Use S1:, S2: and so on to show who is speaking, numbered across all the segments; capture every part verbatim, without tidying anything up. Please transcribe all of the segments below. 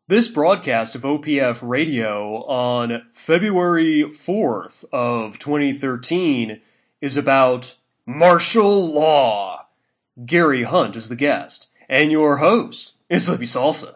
S1: This broadcast of O P F Radio on February fourth of twenty thirteen is about martial law. Gary Hunt is the guest, and your host is Libby Salsa.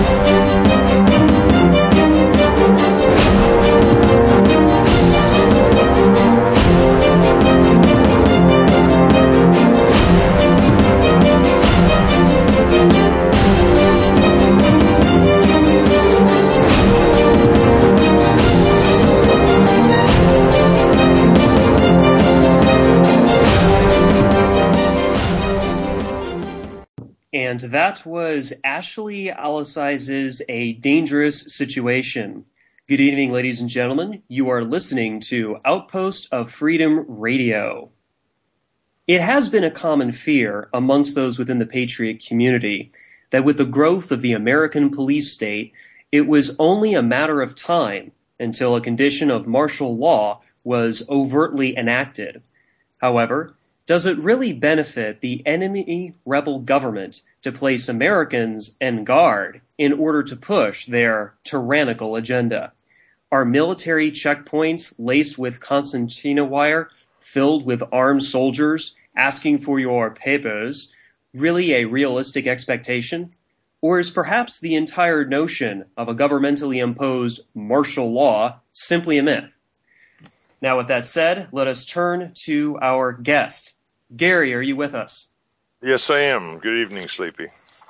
S1: And that was Ashley Alicize's A Dangerous Situation. Good evening, ladies and gentlemen. You are listening to Outpost of Freedom Radio. It has been a common fear amongst those within the Patriot community that with the growth of the American police state, it was only a matter of time until a condition of martial law was overtly enacted. However, does it really benefit the enemy rebel government to place Americans en garde in order to push their tyrannical agenda? Are military checkpoints laced with concertina wire, filled with armed soldiers asking for your papers, really a realistic expectation? Or is perhaps the entire notion of a governmentally imposed martial law simply a myth? Now, with that said, let us turn to our guest. Gary, are you with us?
S2: Yes, I am. Good evening, Sleepy.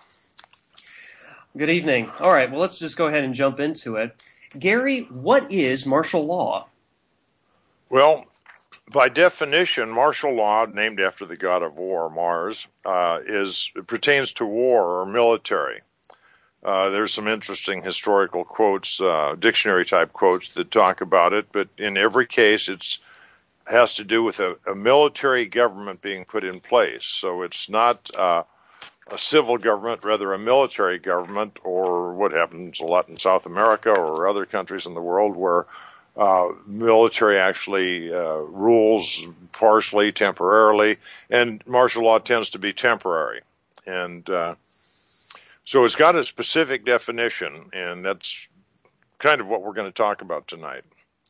S1: Good evening. All right, well, let's just go ahead and jump into it. Gary, what is martial law?
S2: Well, by definition, martial law, named after the god of war, Mars, uh, is it pertains to war or military. Uh, there's some interesting historical quotes, uh, dictionary-type quotes that talk about it, but in every case, it's has to do with a, a military government being put in place. So it's not uh, a civil government, rather a military government, or what happens a lot in South America or other countries in the world where uh, military actually uh, rules partially, temporarily, and martial law tends to be temporary. And uh, so it's got a specific definition, and that's kind of what we're going to talk about tonight.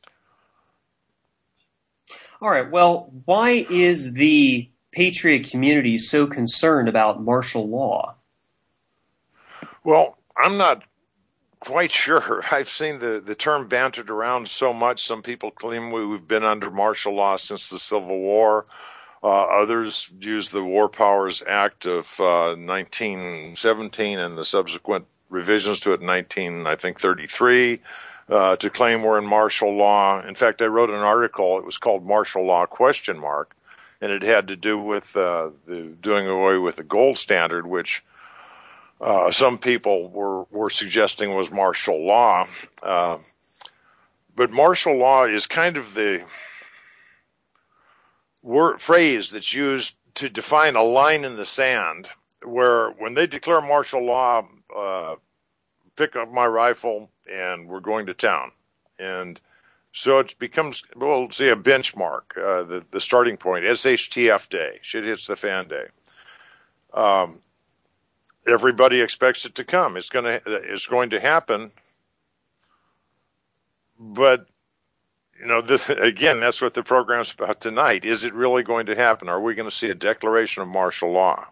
S1: All right, well, why is the Patriot community so concerned about martial law?
S2: Well, I'm not quite sure. I've seen the, the term bantered around so much. Some people claim we've been under martial law since the Civil War. Uh, others use the War Powers Act of uh, nineteen seventeen and the subsequent revisions to it in nineteen, I think, thirty-three. Uh, to claim we're in martial law. In fact, I wrote an article, it was called Martial Law Question Mark, and it had to do with uh, the doing away with the gold standard, which uh, some people were, were suggesting was martial law. Uh, but martial law is kind of the word phrase that's used to define a line in the sand, where when they declare martial law, uh, pick up my rifle, and we're going to town. And so it becomes, we'll say, a benchmark, uh, the, the starting point, S H T F day, shit hits the fan day. Um, everybody expects it to come. It's going to, it's going to happen. But, you know, this, again, that's what the program's about tonight. Is it really going to happen? Are we going to see a declaration of martial law?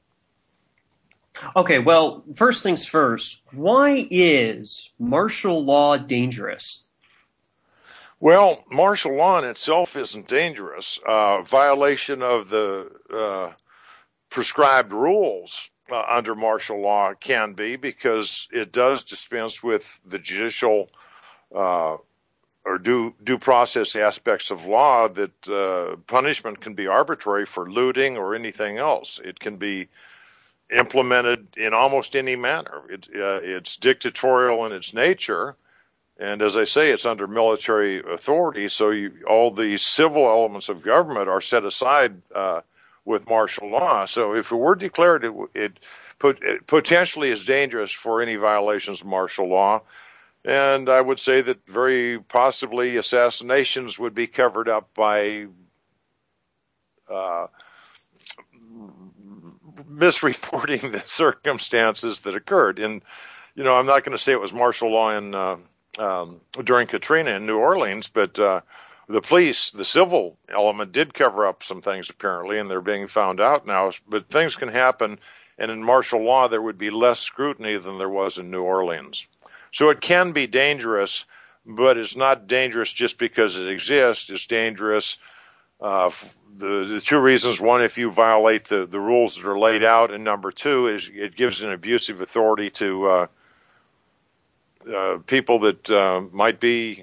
S1: Okay, well, first things first, why is martial law dangerous?
S2: Well, martial law in itself isn't dangerous. Uh, violation of the uh, prescribed rules uh, under martial law can be, because it does dispense with the judicial uh, or due, due process aspects of law, that uh, punishment can be arbitrary for looting or anything else. It can be implemented in almost any manner. It, uh, it's dictatorial in its nature, and as I say, it's under military authority, so you, all the civil elements of government are set aside uh, with martial law. So if it were declared, it, it, put, it potentially is dangerous for any violations of martial law, and I would say that very possibly assassinations would be covered up by uh, misreporting the circumstances that occurred. In you know, I'm not going to say it was martial law in uh, um, during Katrina in New Orleans, but uh, the police, the civil element, did cover up some things apparently, and they're being found out now. But things can happen, and in martial law, there would be less scrutiny than there was in New Orleans. So it can be dangerous, but it's not dangerous just because it exists. It's dangerous. Uh, the, the two reasons: one, if you violate the, the rules that are laid out, and number two is it gives an abusive authority to uh, uh, people that uh, might be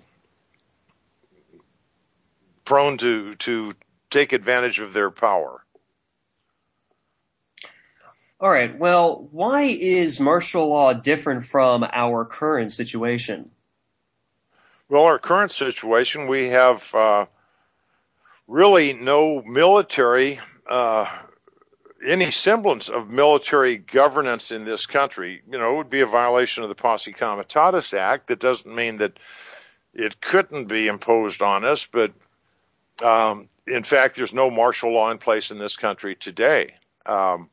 S2: prone to to take advantage of their power.
S1: All right. Well, why is martial law different from our current situation?
S2: Well, our current situation, we have uh, really no military, uh, any semblance of military governance in this country. You know, it would be a violation of the Posse Comitatus Act. That doesn't mean that it couldn't be imposed on us, but um, in fact, there's no martial law in place in this country today. Um,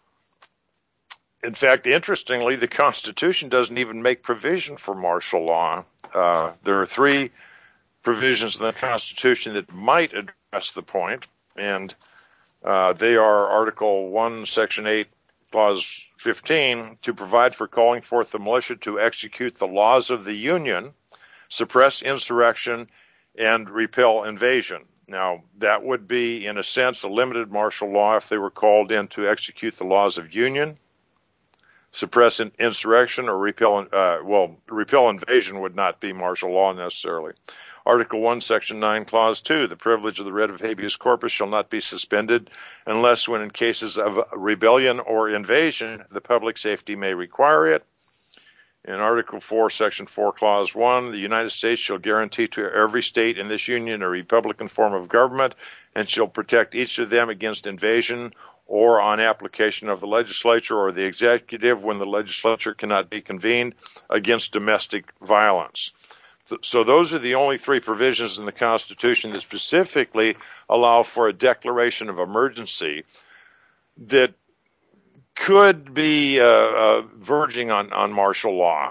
S2: in fact, interestingly, the Constitution doesn't even make provision for martial law. Uh, there are three provisions in the Constitution that might address the point, and uh, they are Article one, Section eight, Clause fifteen, to provide for calling forth the militia to execute the laws of the Union, suppress insurrection, and repel invasion. Now, that would be, in a sense, a limited martial law if they were called in to execute the laws of Union, suppress insurrection, or repel, uh, well, repel invasion would not be martial law necessarily. Article one, Section nine, Clause two, the privilege of the writ of habeas corpus shall not be suspended unless when in cases of rebellion or invasion, the public safety may require it. In Article four, Section four, Clause one, the United States shall guarantee to every state in this union a republican form of government and shall protect each of them against invasion or on application of the legislature or the executive when the legislature cannot be convened against domestic violence. So those are the only three provisions in the Constitution that specifically allow for a declaration of emergency that could be uh, uh, verging on, on martial law.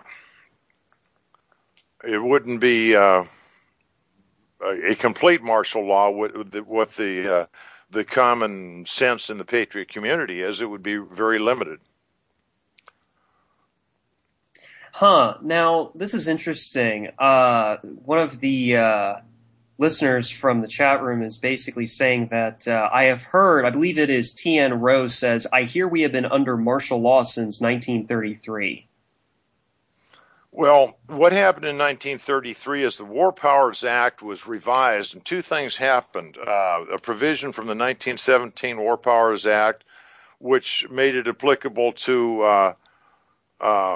S2: It wouldn't be uh, a complete martial law with, with the uh, the common sense in the patriot community is. It would be very limited.
S1: Huh. Now, this is interesting. Uh, one of the uh, listeners from the chat room is basically saying that uh, I have heard, I believe it is T N Rose says, I hear we have been under martial law since nineteen thirty-three.
S2: Well, what happened in nineteen thirty-three is the War Powers Act was revised, and two things happened. Uh, a provision from the nineteen seventeen War Powers Act, which made it applicable to uh, uh,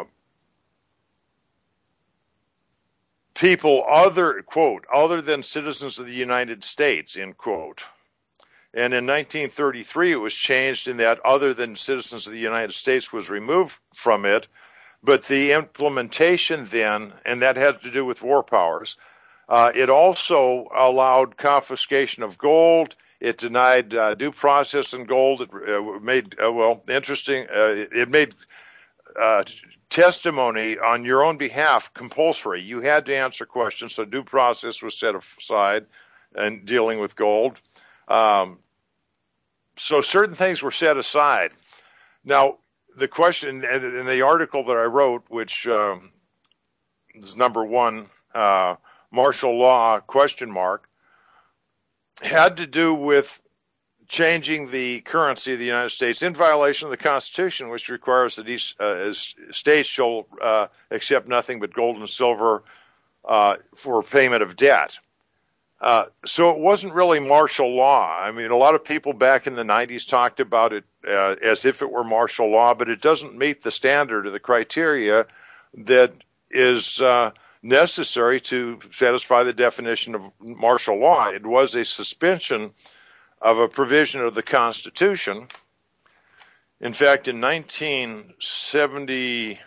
S2: people other, quote, other than citizens of the United States, end quote. And in nineteen thirty-three, it was changed in that other than citizens of the United States was removed from it. But the implementation then, and that had to do with war powers, uh, it also allowed confiscation of gold. It denied uh, due process in gold. It uh, made, uh, well, interesting, uh, it made uh, testimony on your own behalf compulsory. You had to answer questions, so due process was set aside in dealing with gold. Um, so certain things were set aside. Now, the question in the article that I wrote, which um, is number one, uh, martial law, question mark, had to do with changing the currency of the United States in violation of the Constitution, which requires that each uh, state shall uh, accept nothing but gold and silver uh, for payment of debt. Uh, so it wasn't really martial law. I mean, a lot of people back in the nineties talked about it uh, as if it were martial law, but it doesn't meet the standard or the criteria that is uh, necessary to satisfy the definition of martial law. It was a suspension of a provision of the Constitution. In fact, in nineteen seventy,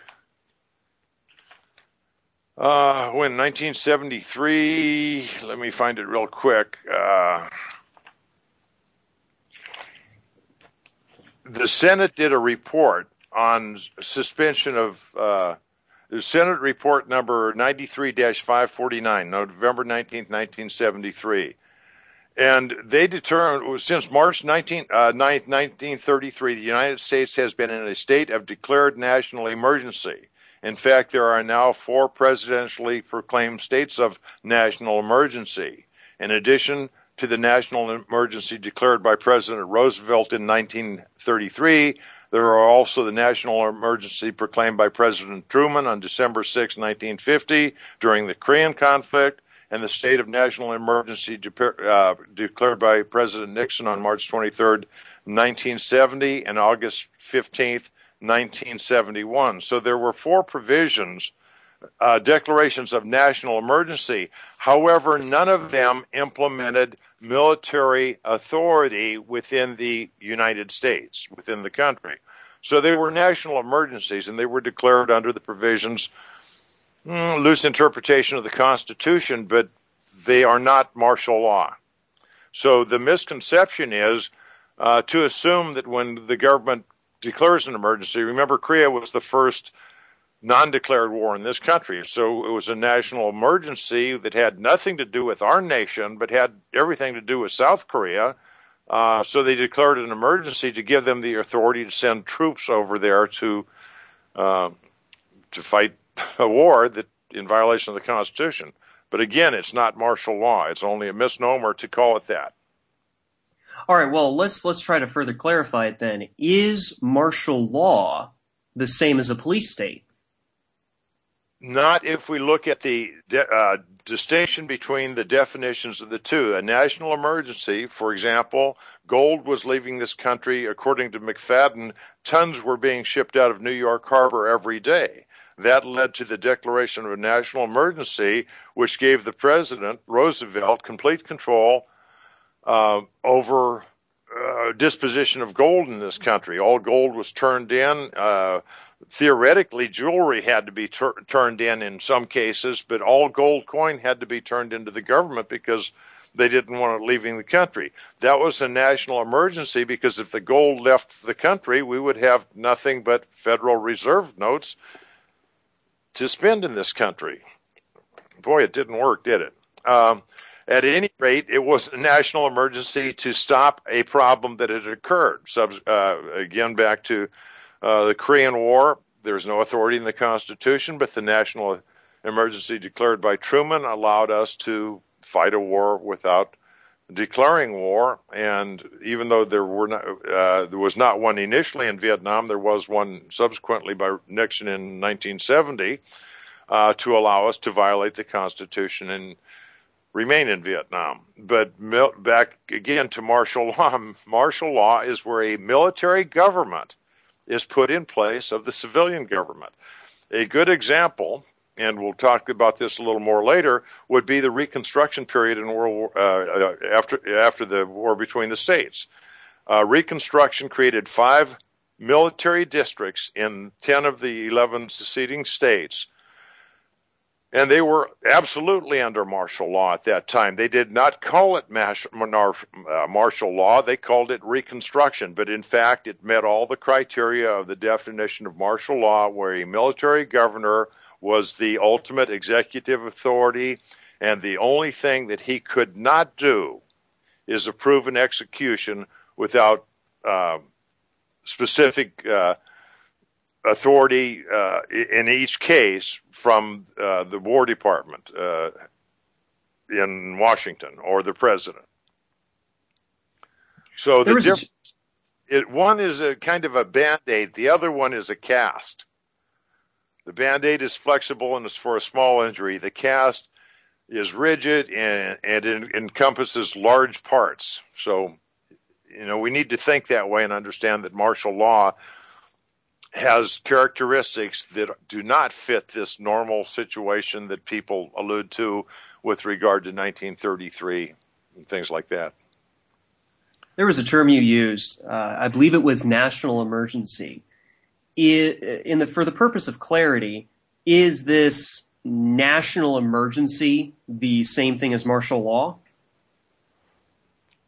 S2: Uh, when nineteen seventy-three, let me find it real quick. Uh, the Senate did a report on suspension of uh, There's Senate Report number ninety-three dash five forty-nine, November nineteenth, nineteen seventy-three. And they determined, since March nineteenth, nineteen thirty-three, the United States has been in a state of declared national emergency. In fact, there are now four presidentially proclaimed states of national emergency. In addition to the national emergency declared by President Roosevelt in nineteen thirty-three, there are also the national emergency proclaimed by President Truman on December sixth, nineteen fifty, during the Korean conflict, and the state of national emergency de- uh, declared by President Nixon on March twenty-third, nineteen seventy, and August fifteenth, nineteen seventy-one. So there were four provisions, uh, declarations of national emergency. However, none of them implemented military authority within the United States, within the country. So they were national emergencies, and they were declared under the provisions, mm, loose interpretation of the Constitution, but they are not martial law. So the misconception is uh, to assume that when the government declares an emergency, remember Korea was the first non-declared war in this country, so it was a national emergency that had nothing to do with our nation, but had everything to do with South Korea. Uh, so they declared an emergency to give them the authority to send troops over there to uh, to fight a war that in violation of the Constitution. But again, it's not martial law. It's only a misnomer to call it that.
S1: All right. Well, let's let's try to further clarify it then. Is martial law the same as a police state?
S2: Not if we look at the uh, distinction between the definitions of the two. A national emergency, for example, gold was leaving this country. According to McFadden, tons were being shipped out of New York Harbor every day. That led to the declaration of a national emergency, which gave the president, Roosevelt, complete control uh, over uh, disposition of gold in this country. All gold was turned in. Uh, Theoretically, jewelry had to be tur- turned in in some cases, but all gold coin had to be turned into the government because they didn't want it leaving the country. That was a national emergency because if the gold left the country, we would have nothing but Federal Reserve notes to spend in this country. Boy, it didn't work, did it? Um, at any rate, it was a national emergency to stop a problem that had occurred. Sub- uh, again, back to Uh, the Korean War, there's no authority in the Constitution, but the national emergency declared by Truman allowed us to fight a war without declaring war. And even though there were not, uh, there was not one initially in Vietnam, there was one subsequently by Nixon in nineteen seventy uh, to allow us to violate the Constitution and remain in Vietnam. But mil- back again to martial law. Martial law is where a military government is put in place of the civilian government. A good example, and we'll talk about this a little more later, would be the Reconstruction period in World War, uh, after after the war between the states. Uh, Reconstruction created five military districts in ten of the eleven seceding states, and they were absolutely under martial law at that time. They did not call it mas- monar- uh, martial law. They called it Reconstruction. But in fact, it met all the criteria of the definition of martial law, where a military governor was the ultimate executive authority, and the only thing that he could not do is approve an execution without uh, specific uh authority uh, in each case from uh, the War Department uh, in Washington or the president. So the difference, it, one is a kind of a Band-Aid, the other one is a cast. The Band-Aid is flexible and is for a small injury. The cast is rigid and, and it encompasses large parts. So, you know, we need to think that way and understand that martial law has characteristics that do not fit this normal situation that people allude to with regard to nineteen thirty-three and things like that.
S1: There was a term you used, uh, I believe it was national emergency. It, in the, for the purpose of clarity, is this national emergency the same thing as martial law?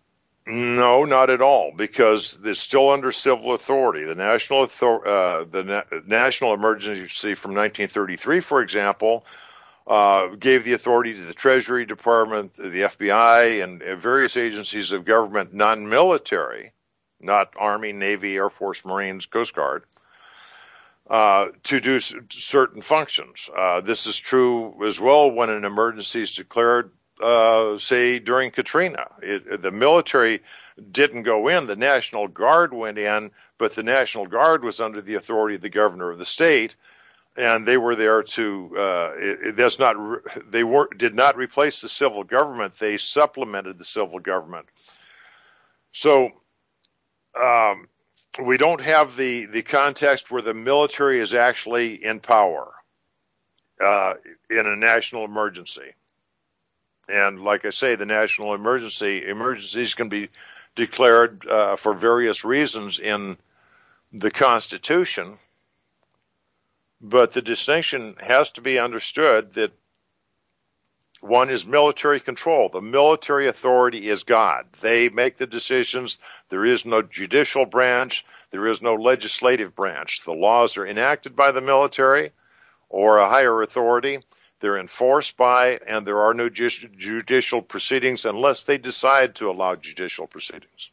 S2: No, not at all, because it's still under civil authority. The national author- uh, the Na- national emergency from nineteen thirty-three, for example, uh, gave the authority to the Treasury Department, the F B I, and various agencies of government, non-military, not Army, Navy, Air Force, Marines, Coast Guard, uh, to do s- certain functions. Uh, this is true as well when an emergency is declared, uh, say, during Katrina. It, the military didn't go in, the National Guard went in, but the National Guard was under the authority of the governor of the state, and they were there to, uh, it, it, that's not, they were, did not replace the civil government, they supplemented the civil government. So, um, we don't have the, the context where the military is actually in power uh, in a national emergency. And like I say, the national emergency, emergencies can be declared uh, for various reasons in the Constitution, but the distinction has to be understood that one is military control. The military authority is God. They make the decisions. There is no judicial branch. There is no legislative branch. The laws are enacted by the military or a higher authority. They're enforced by, and there are no judicial proceedings unless they decide to allow judicial proceedings.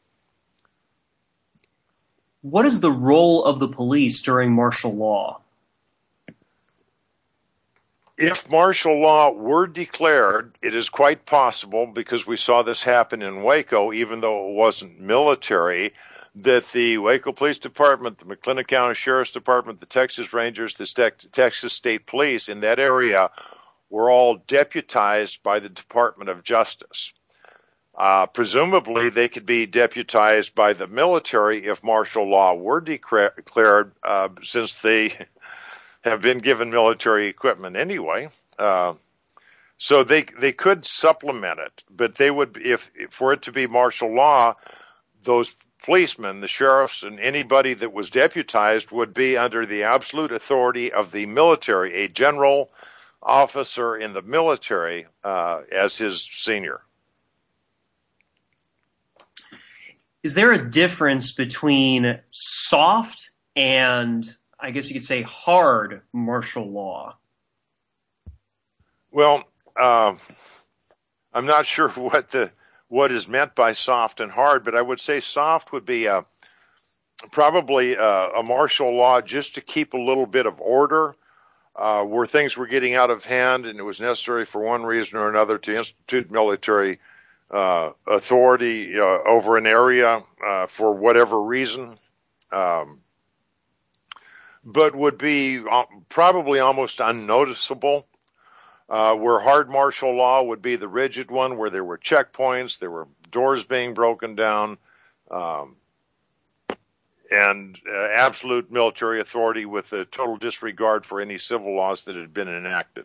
S1: What is the role of the police during martial law?
S2: If martial law were declared, it is quite possible, because we saw this happen in Waco, even though it wasn't military, that the Waco Police Department, the McLennan County Sheriff's Department, the Texas Rangers, the Texas State Police in that area were all deputized by the Department of Justice. Uh, presumably, they could be deputized by the military if martial law were declared, uh, since they have been given military equipment anyway. Uh, so they they could supplement it, but they would, if, if for it to be martial law, those policemen, the sheriffs, and anybody that was deputized would be under the absolute authority of the military, a general officer in the military uh, as his senior.
S1: Is there a difference between soft and, I guess you could say, hard martial law?
S2: Well, uh, I'm not sure what the what is meant by soft and hard, but I would say soft would be a, probably a, a martial law just to keep a little bit of order, uh, where things were getting out of hand and it was necessary for one reason or another to institute military uh, authority uh, over an area uh, for whatever reason. Um, but would be probably almost unnoticeable, uh, where hard martial law would be the rigid one, where there were checkpoints, there were doors being broken down, um, and uh, absolute military authority with a total disregard for any civil laws that had been enacted.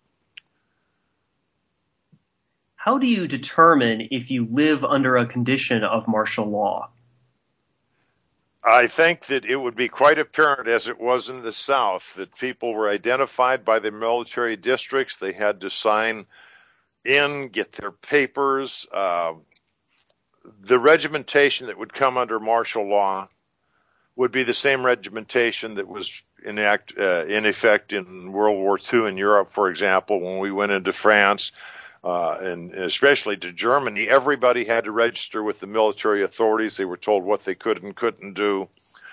S1: How do you determine if you live under a condition of martial law?
S2: I think that it would be quite apparent, as it was in the South, that people were identified by the military districts. They had to sign in, get their papers. Uh, the regimentation that would come under martial law would be the same regimentation that was in, act, uh, in effect in World War Two in Europe, for example, when we went into France. Uh, and especially to Germany, everybody had to register with the military authorities. They were told what they could and couldn't do.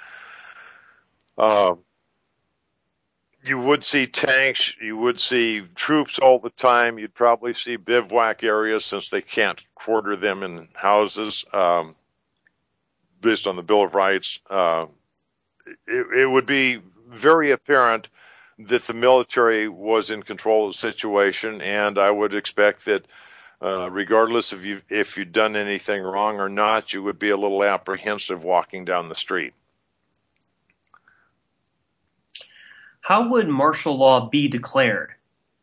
S2: Uh, you would see tanks, you would see troops all the time. You'd probably see bivouac areas, since they can't quarter them in houses, um, based on the Bill of Rights. Uh, it, it would be very apparent that the military was in control of the situation, and I would expect that uh, regardless of you, if you'd done anything wrong or not, you would be a little apprehensive walking down the street.
S1: How would martial law be declared?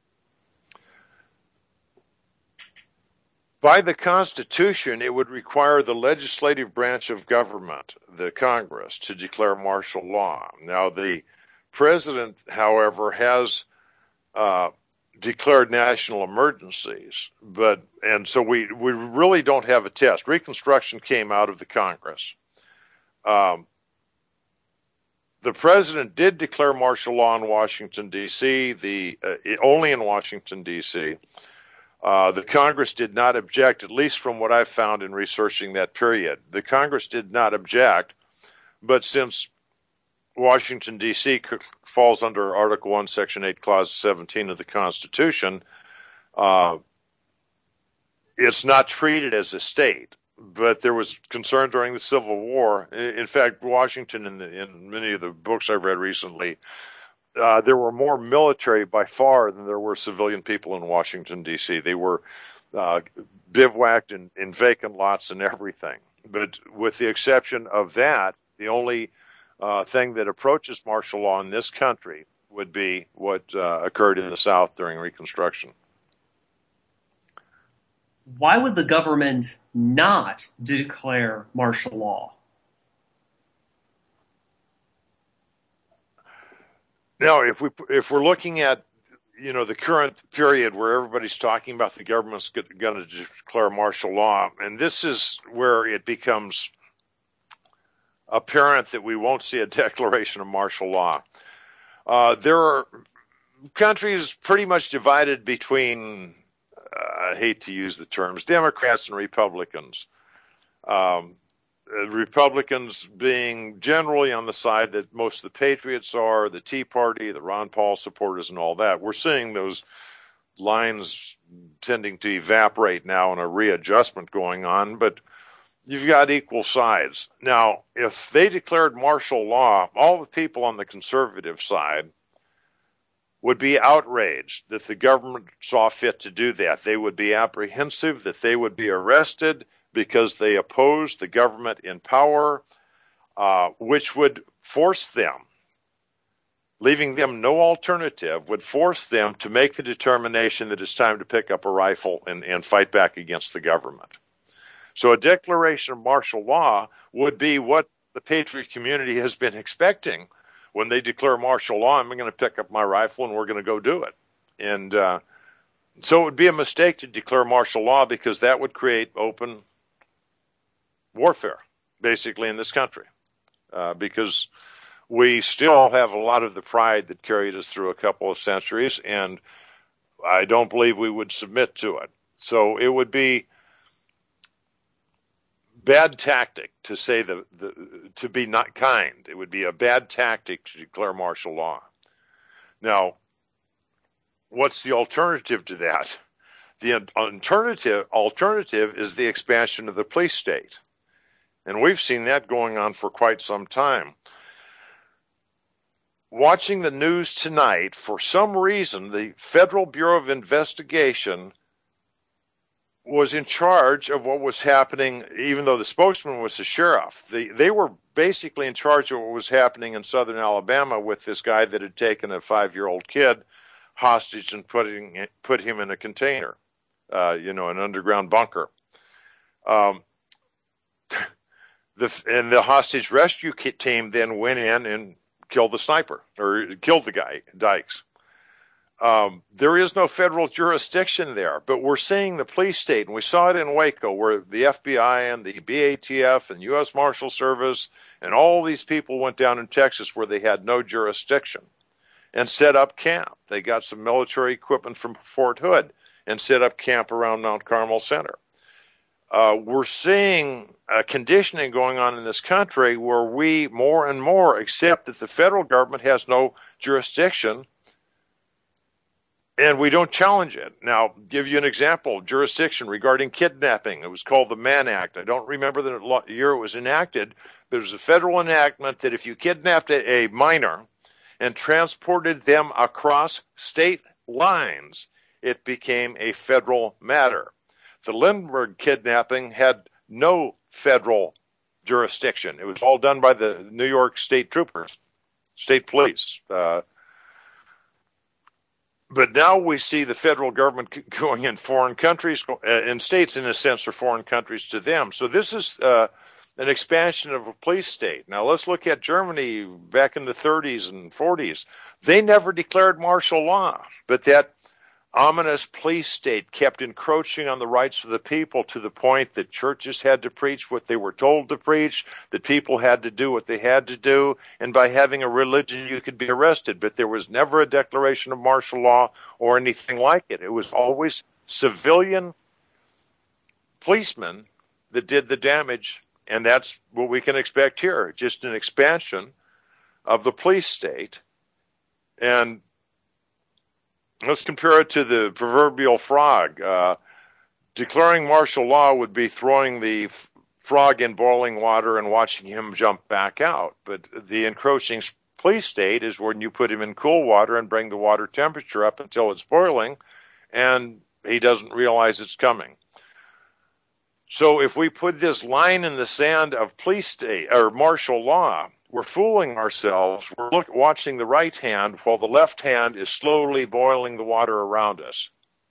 S2: By the Constitution, it would require the legislative branch of government, the Congress, to declare martial law. Now, the President, however, has uh, declared national emergencies. But and so we we really don't have a test. Reconstruction came out of the Congress. Um, the president did declare martial law in Washington D C. The uh, only in Washington D C. Uh, the Congress did not object, at least from what I've found in researching that period. The Congress did not object, but since Washington, D C falls under Article one, Section eight, Clause seventeen of the Constitution, uh, it's not treated as a state. But there was concern during the Civil War. In fact, Washington, in, the, in many of the books I've read recently, Uh, there were more military by far than there were civilian people in Washington, D C. They were uh, bivouacked in, in vacant lots and everything. But with the exception of that, the only uh, thing that approaches martial law in this country would be what uh, occurred in the South during Reconstruction.
S1: Why would the government not declare martial law?
S2: Now, if we if we're looking at, you know, the current period where everybody's talking about the government's going to declare martial law, and this is where it becomes apparent that we won't see a declaration of martial law. Uh, there are countries pretty much divided between, uh, I hate to use the terms, Democrats and Republicans. Um, Republicans being generally on the side that most of the patriots are, the Tea Party, the Ron Paul supporters, and all that. We're seeing those lines tending to evaporate now and a readjustment going on, but you've got equal sides. Now, if they declared martial law, all the people on the conservative side would be outraged that the government saw fit to do that. They would be apprehensive that they would be arrested because they opposed the government in power, uh, which would force them, leaving them no alternative, would force them to make the determination that it's time to pick up a rifle and, and fight back against the government. So a declaration of martial law would be what the patriot community has been expecting. When they declare martial law, I'm going to pick up my rifle and we're going to go do it. And uh, so it would be a mistake to declare martial law because that would create open warfare, basically, in this country, uh, because we still have a lot of the pride that carried us through a couple of centuries, and I don't believe we would submit to it. So it would be bad tactic to say the, the to be not kind. It would be a bad tactic to declare martial law. Now, what's the alternative to that? The alternative alternative is the expansion of the police state. And we've seen that going on for quite some time. Watching the news tonight, for some reason, the Federal Bureau of Investigation was in charge of what was happening, even though the spokesman was the sheriff. They, they were basically in charge of what was happening in southern Alabama with this guy that had taken a five-year-old kid hostage and putting, put him in a container, uh, you know, an underground bunker. Um, The, and the hostage rescue team then went in and killed the sniper, or killed the guy, Dykes. Um, there is no federal jurisdiction there, but we're seeing the police state, and we saw it in Waco, where the F B I and the B A T F and U S Marshal Service and all these people went down in Texas where they had no jurisdiction and set up camp. They got some military equipment from Fort Hood and set up camp around Mount Carmel Center. Uh, we're seeing a conditioning going on in this country where we more and more accept that the federal government has no jurisdiction and we don't challenge it. Now, give you an example, jurisdiction regarding kidnapping. It was called the Mann Act. I don't remember the year it was enacted, but it was a federal enactment that if you kidnapped a minor and transported them across state lines, it became a federal matter. The Lindbergh kidnapping had no federal jurisdiction. It was all done by the New York State Troopers, state police. Uh, but now we see the federal government going in foreign countries, and states, in a sense, are foreign countries to them. So this is uh, an expansion of a police state. Now let's look at Germany back in the thirties and forties. They never declared martial law, but that ominous police state kept encroaching on the rights of the people to the point that churches had to preach what they were told to preach, that people had to do what they had to do, and by having a religion you could be arrested. But there was never a declaration of martial law or anything like it. It was always civilian policemen that did the damage, and that's what we can expect here, just an expansion of the police state. And let's compare it to the proverbial frog. Uh, declaring martial law would be throwing the f- frog in boiling water and watching him jump back out. But the encroaching police state is when you put him in cool water and bring the water temperature up until it's boiling, and he doesn't realize it's coming. So if we put this line in the sand of police state or martial law, we're fooling ourselves. We're look, watching the right hand while the left hand is slowly boiling the water around us.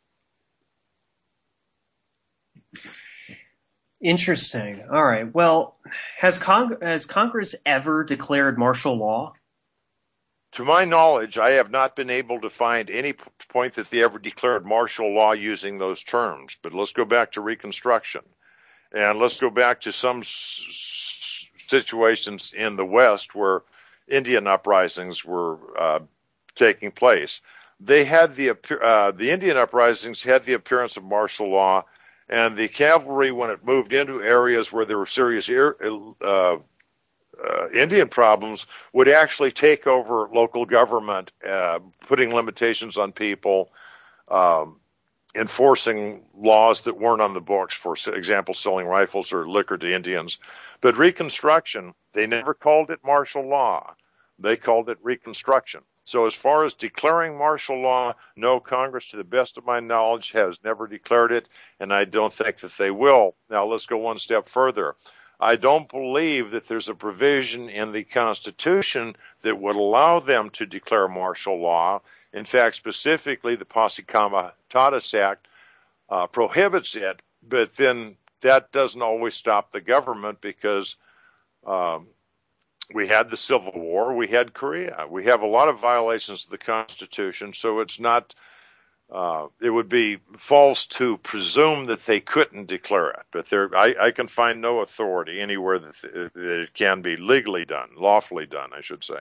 S1: Interesting. All right. Well, has, Cong- has Congress ever declared martial law?
S2: To my knowledge, I have not been able to find any p- point that they ever declared martial law using those terms. But let's go back to Reconstruction. And let's go back to some s- situations in the West where Indian uprisings were uh, taking place. They had the uh, the Indian uprisings had the appearance of martial law, and the cavalry, when it moved into areas where there were serious uh, uh, Indian problems, would actually take over local government, uh, putting limitations on people, um, enforcing laws that weren't on the books, for example, selling rifles or liquor to Indians. But Reconstruction, they never called it martial law. They called it Reconstruction. So as far as declaring martial law, no, Congress, to the best of my knowledge, has never declared it, and I don't think that they will. Now, let's go one step further. I don't believe that there's a provision in the Constitution that would allow them to declare martial law. In fact, specifically, the Posse Comitatus Act uh, prohibits it, but then that doesn't always stop the government because um, we had the Civil War, we had Korea. We have a lot of violations of the Constitution, so it's not, uh, it would be false to presume that they couldn't declare it. But there, I, I can find no authority anywhere that, that it can be legally done, lawfully done, I should say.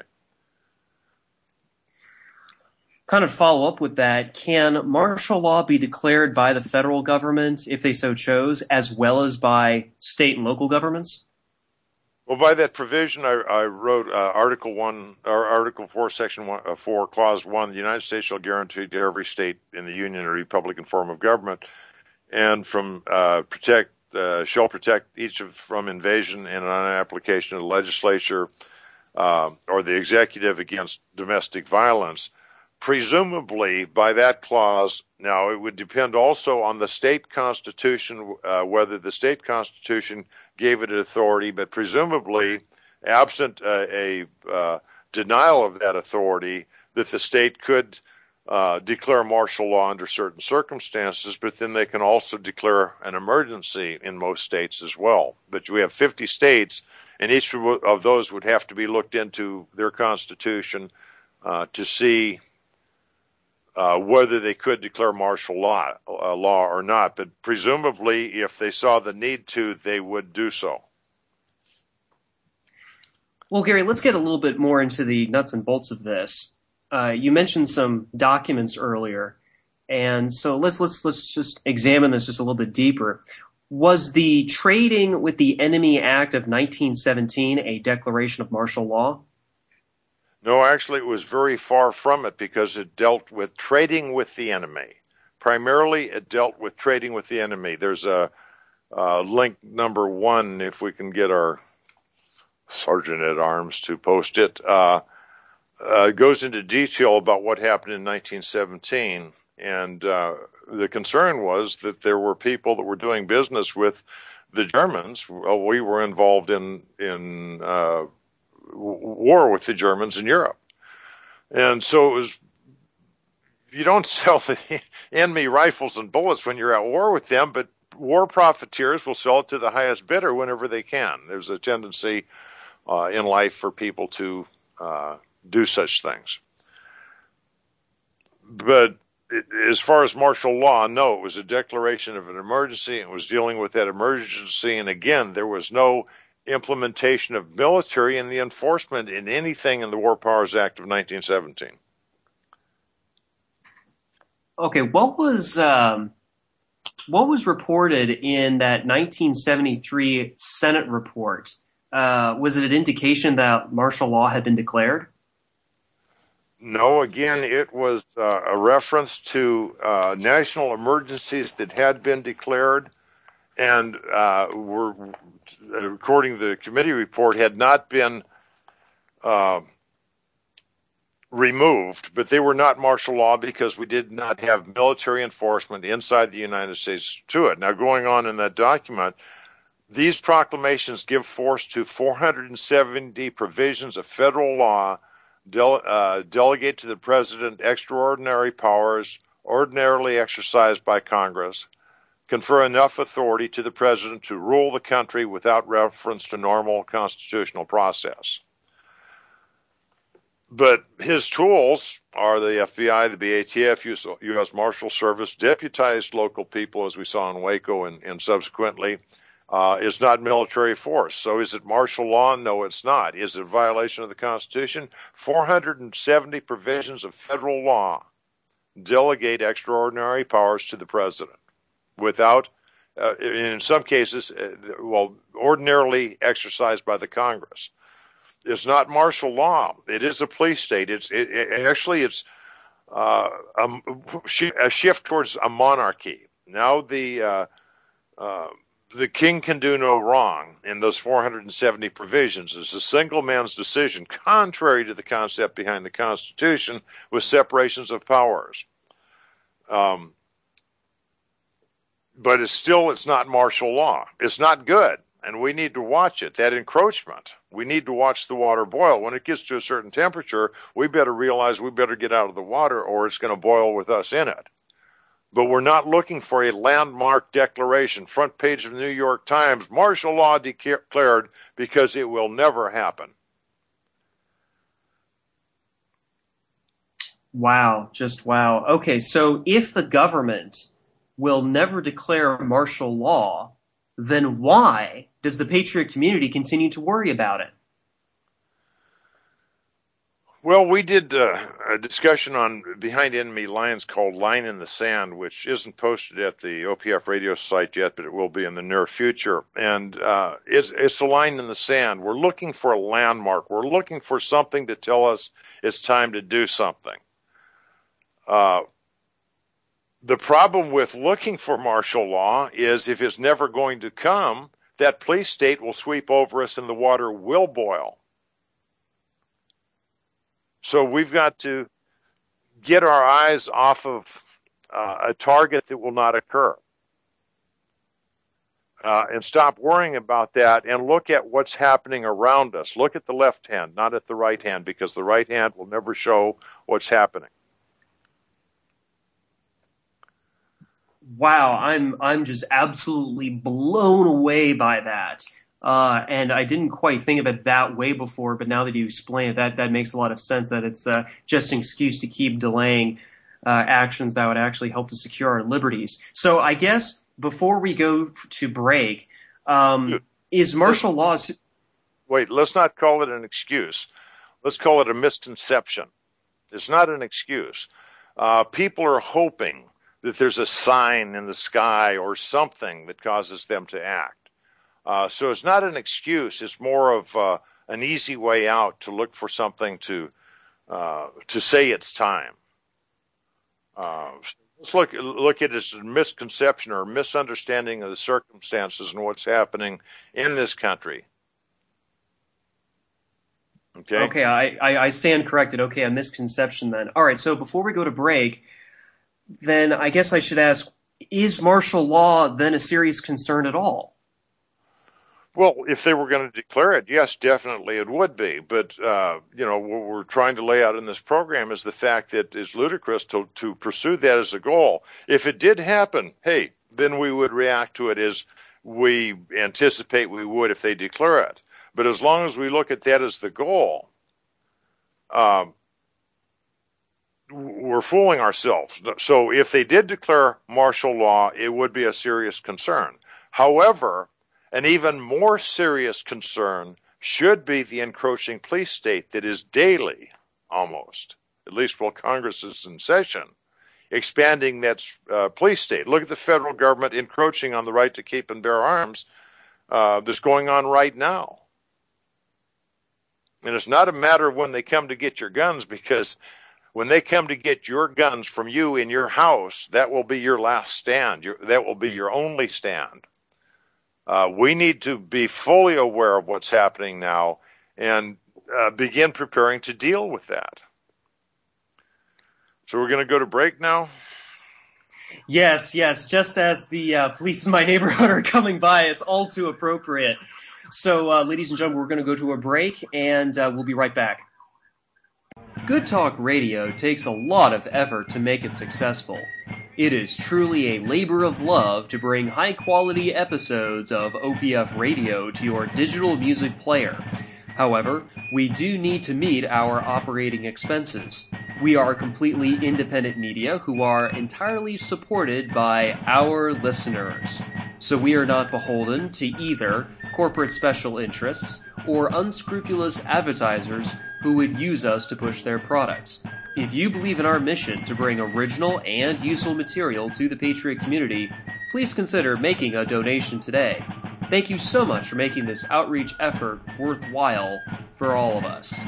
S1: Kind of follow up with that, can martial law be declared by the federal government, if they so chose, as well as by state and local governments?
S2: Well, by that provision, I, I wrote uh, Article One, or Article Four, Section one, uh, Four, Clause One. The United States shall guarantee to every state in the Union a republican form of government, and from uh, protect uh, shall protect each of from invasion and on application of the legislature uh, or the executive against domestic violence. Presumably, by that clause, now it would depend also on the state constitution, uh, whether the state constitution gave it authority, but presumably, absent uh, a uh, denial of that authority, that the state could uh, declare martial law under certain circumstances, but then they can also declare an emergency in most states as well. But we have fifty states, and each of those would have to be looked into their constitution uh, to see Uh, whether they could declare martial law, uh, law or not. But presumably, if they saw the need to, they would do so.
S1: Well, Gary, let's get a little bit more into the nuts and bolts of this. Uh, you mentioned some documents earlier, and so let's let's let's just examine this just a little bit deeper. Was the Trading with the Enemy Act of nineteen seventeen a declaration of martial law?
S2: No, actually, it was very far from it because it dealt with trading with the enemy. Primarily, it dealt with trading with the enemy. There's a, a link number one, if we can get our sergeant at arms to post it. Uh, uh, it goes into detail about what happened in nineteen seventeen. And uh, the concern was that there were people that were doing business with the Germans. Well, we were involved in, in uh, war with the Germans in Europe. And so it was, you don't sell the enemy rifles and bullets when you're at war with them, but war profiteers will sell it to the highest bidder whenever they can. There's a tendency uh, in life for people to uh, do such things. But it, as far as martial law, no, it was a declaration of an emergency. It was dealing with that emergency. And again, there was no implementation of military and the enforcement in anything in the War Powers Act of nineteen seventeen.
S1: Okay, what was um, what was reported in that nineteen seventy-three Senate report? Uh, was it an indication that martial law had been declared?
S2: No, again, it was uh, a reference to uh, national emergencies that had been declared and uh, were, according to the committee report, had not been uh, removed, but they were not martial law because we did not have military enforcement inside the United States to it. Now, going on in that document, these proclamations give force to four hundred seventy provisions of federal law, Del, uh, delegate to the president extraordinary powers ordinarily exercised by Congress, confer enough authority to the president to rule the country without reference to normal constitutional process. But his tools are the F B I, the B A T F, U S Marshal Service, deputized local people, as we saw in Waco and, and subsequently. Uh, is not military force. So is it martial law? No, it's not. Is it a violation of the Constitution? four hundred seventy provisions of federal law delegate extraordinary powers to the president without, uh, in some cases, uh, well, ordinarily exercised by the Congress. It's not martial law. It is a police state. It's it, it, actually it's uh, a, a shift towards a monarchy. Now the uh, uh, The king can do no wrong in those four hundred seventy provisions. It's a single man's decision, contrary to the concept behind the Constitution, with separations of powers. Um, but it's still, it's not martial law. It's not good, and we need to watch it. That encroachment, we need to watch the water boil. When it gets to a certain temperature, we better realize we better get out of the water or it's going to boil with us in it. But we're not looking for a landmark declaration, front page of the New York Times, martial law declared, because it will never happen.
S1: Wow, just wow. Okay, so if the government will never declare martial law, then why does the patriot community continue to worry about it?
S2: Well, we did uh, a discussion on Behind Enemy Lines called Line in the Sand, which isn't posted at the O P F radio site yet, but it will be in the near future. And uh, it's, it's a line in the sand. We're looking for a landmark. We're looking for something to tell us it's time to do something. Uh, the problem with looking for martial law is if it's never going to come, that police state will sweep over us and the water will boil. So we've got to get our eyes off of uh, a target that will not occur uh, and stop worrying about that and look at what's happening around us. Look at the left hand, not at the right hand, because the right hand will never show what's happening.
S1: Wow, I'm I'm just absolutely blown away by that. Uh, and I didn't quite think of it that way before, but now that you explain it, that, that makes a lot of sense, that it's uh, just an excuse to keep delaying uh, actions that would actually help to secure our liberties. So I guess before we go to break, um, is martial law...
S2: Wait, let's not call it an excuse. Let's call it a misconception. It's not an excuse. Uh, people are hoping that there's a sign in the sky or something that causes them to act. Uh, so it's not an excuse. It's more of uh, an easy way out to look for something to uh, to say it's time. Uh, let's look look at it as a misconception or a misunderstanding of the circumstances and what's happening in this country. Okay.
S1: Okay, I, I, I stand corrected. Okay, a misconception then. All right, so before we go to break, then I guess I should ask, is martial law then a serious concern at all?
S2: Well, if they were going to declare it, yes, definitely it would be. But, uh, you know, what we're trying to lay out in this program is the fact that it's ludicrous to, to pursue that as a goal. If it did happen, hey, then we would react to it as we anticipate we would if they declare it. But as long as we look at that as the goal, um, we're fooling ourselves. So if they did declare martial law, it would be a serious concern. However, an even more serious concern should be the encroaching police state that is daily, almost, at least while Congress is in session, expanding that uh, police state. Look at the federal government encroaching on the right to keep and bear arms uh, that's going on right now. And it's not a matter of when they come to get your guns, because when they come to get your guns from you in your house, that will be your last stand. Your, that will be your only stand. Uh, we need to be fully aware of what's happening now and uh, begin preparing to deal with that. So we're going to go to break now?
S1: Yes, yes. Just as the uh, police in my neighborhood are coming by, it's all too appropriate. So, uh, ladies and gentlemen, we're going to go to a break, and uh, we'll be right back. Good Talk Radio takes a lot of effort to make it successful. It is truly a labor of love to bring high-quality episodes of O P F Radio to your digital music player. However, we do need to meet our operating expenses. We are completely independent media who are entirely supported by our listeners. So we are not beholden to either corporate special interests or unscrupulous advertisers who would use us to push their products. If you believe in our mission to bring original and useful material to the Patriot community, please consider making a donation today. Thank you so much for making this outreach effort worthwhile for all of us.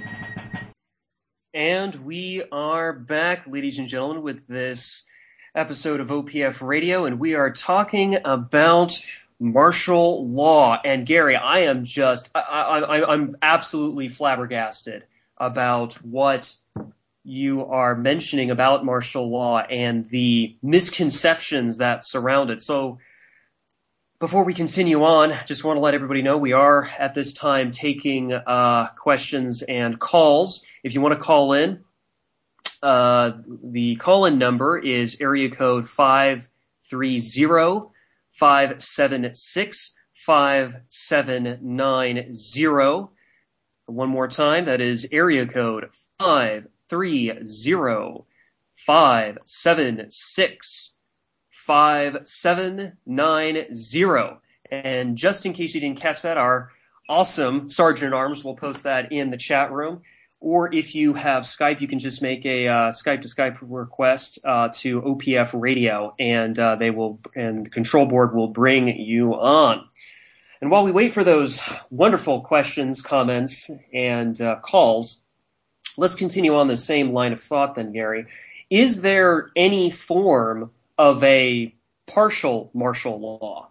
S1: And we are back, ladies and gentlemen, with this episode of O P F Radio, and we are talking about martial law. And Gary, I am just, I, I, I'm absolutely flabbergasted about what you are mentioning about martial law and the misconceptions that surround it. So before we continue on, just want to let everybody know we are at this time taking uh, questions and calls. If you want to call in, uh, the call-in number is area code five three zero, five seven six, five seven nine zero. One more time, that is area code five three zero, five seven six, five seven nine zero. And just in case you didn't catch that, our awesome Sergeant at Arms will post that in the chat room. Or if you have Skype, you can just make a uh, Skype to Skype request uh, to O P F Radio, and uh, they will, and the control board will bring you on. And while we wait for those wonderful questions, comments, and uh, calls, let's continue on the same line of thought then, Gary. Is there any form of a partial martial law?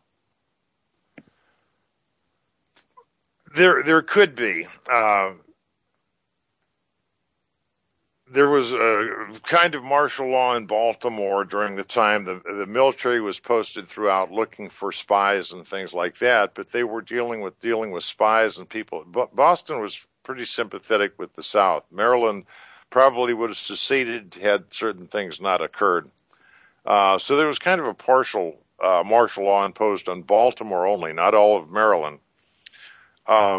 S2: There, there could be. Uh, there was a kind of martial law in Baltimore during the time the, the military was posted throughout looking for spies and things like that, but they were dealing with dealing with spies and people. Boston was pretty sympathetic with the South. Maryland probably would have seceded had certain things not occurred. Uh, so there was kind of a partial uh, martial law imposed on Baltimore only, not all of Maryland. Uh,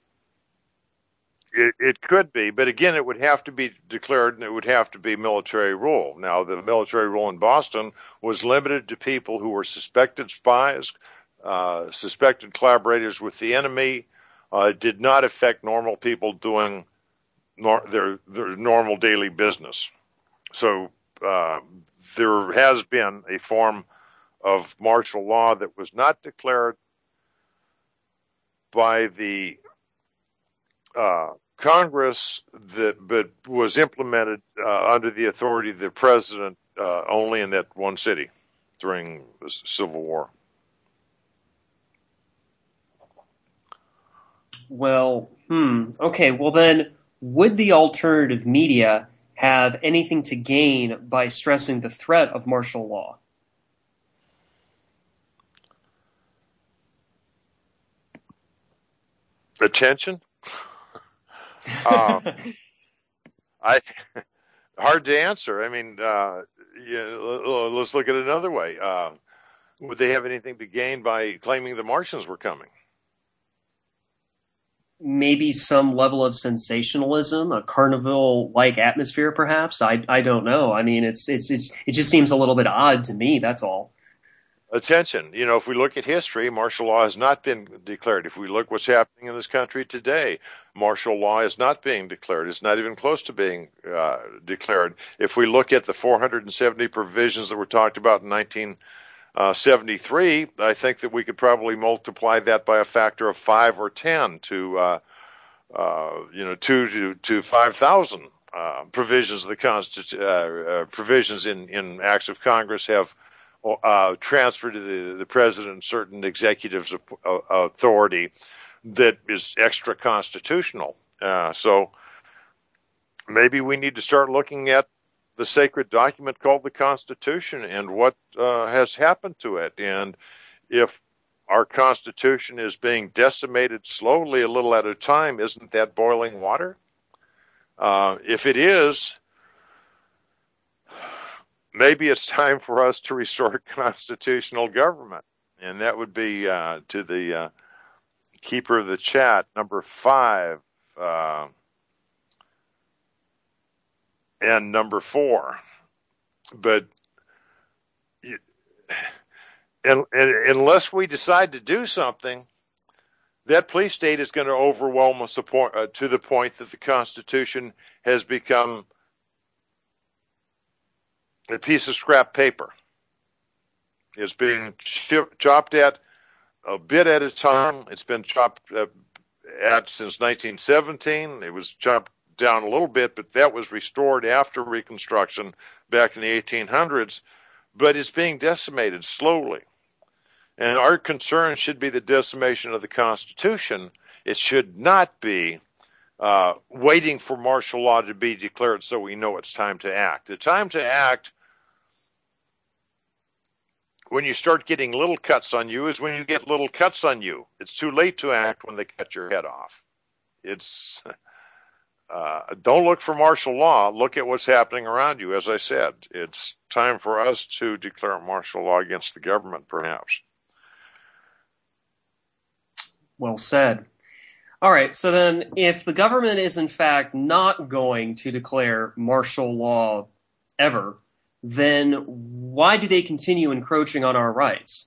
S2: it, it could be, but again, it would have to be declared and it would have to be military rule. Now, the military rule in Boston was limited to people who were suspected spies, uh, suspected collaborators with the enemy. Uh, it did not affect normal people doing nor- their, their normal daily business. So, uh, there has been a form of martial law that was not declared by the uh, Congress, that but was implemented uh, under the authority of the president uh, only in that one city during the Civil War.
S1: Well, hmm. Okay, well then, would the alternative media have anything to gain by stressing the threat of martial law?
S2: Attention? uh, I hard to answer. I mean, uh, yeah, let's look at it another way. Uh, would they have anything to gain by claiming the Martians were coming?
S1: maybe some level of sensationalism, a carnival-like atmosphere, perhaps. I I don't know. I mean, it's it's, it's it just seems a little bit odd to me. That's all.
S2: Attention, you know, if we look at history, martial law has not been declared. If we look what's happening in this country today, martial law is not being declared. It's not even close to being uh, declared. If we look at the four hundred seventy provisions that were talked about in nineteen seventy-three, I think that we could probably multiply that by a factor of five or ten to, uh, uh, you know, two to, to five thousand uh, provisions of the Constitu- uh, uh, provisions in, in acts of Congress have Uh, transfer to the, the president certain executives of, uh, authority that is extra constitutional. Uh, so maybe we need to start looking at the sacred document called the Constitution and what uh, has happened to it. And if our Constitution is being decimated slowly, a little at a time, isn't that boiling water? Uh, if it is, maybe it's time for us to restore constitutional government. And that would be uh, to the uh, keeper of the chat, number five, uh, and number four. But it, and, and, unless we decide to do something, that police state is going to overwhelm us uh, to the point that the Constitution has become a piece of scrap paper. It's being ch- chopped at a bit at a time. It's been chopped uh, at since nineteen seventeen. It was chopped down a little bit, but that was restored after Reconstruction back in the eighteen hundreds. But it's being decimated slowly. And our concern should be the decimation of the Constitution. It should not be uh, waiting for martial law to be declared so we know it's time to act. The time to act, when you start getting little cuts on you, is when you get little cuts on you. It's too late to act when they cut your head off. It's uh, don't look for martial law. Look at what's happening around you. As I said, it's time for us to declare martial law against the government, perhaps.
S1: Well said. All right, so then if the government is in fact not going to declare martial law ever, then why do they continue encroaching on our rights?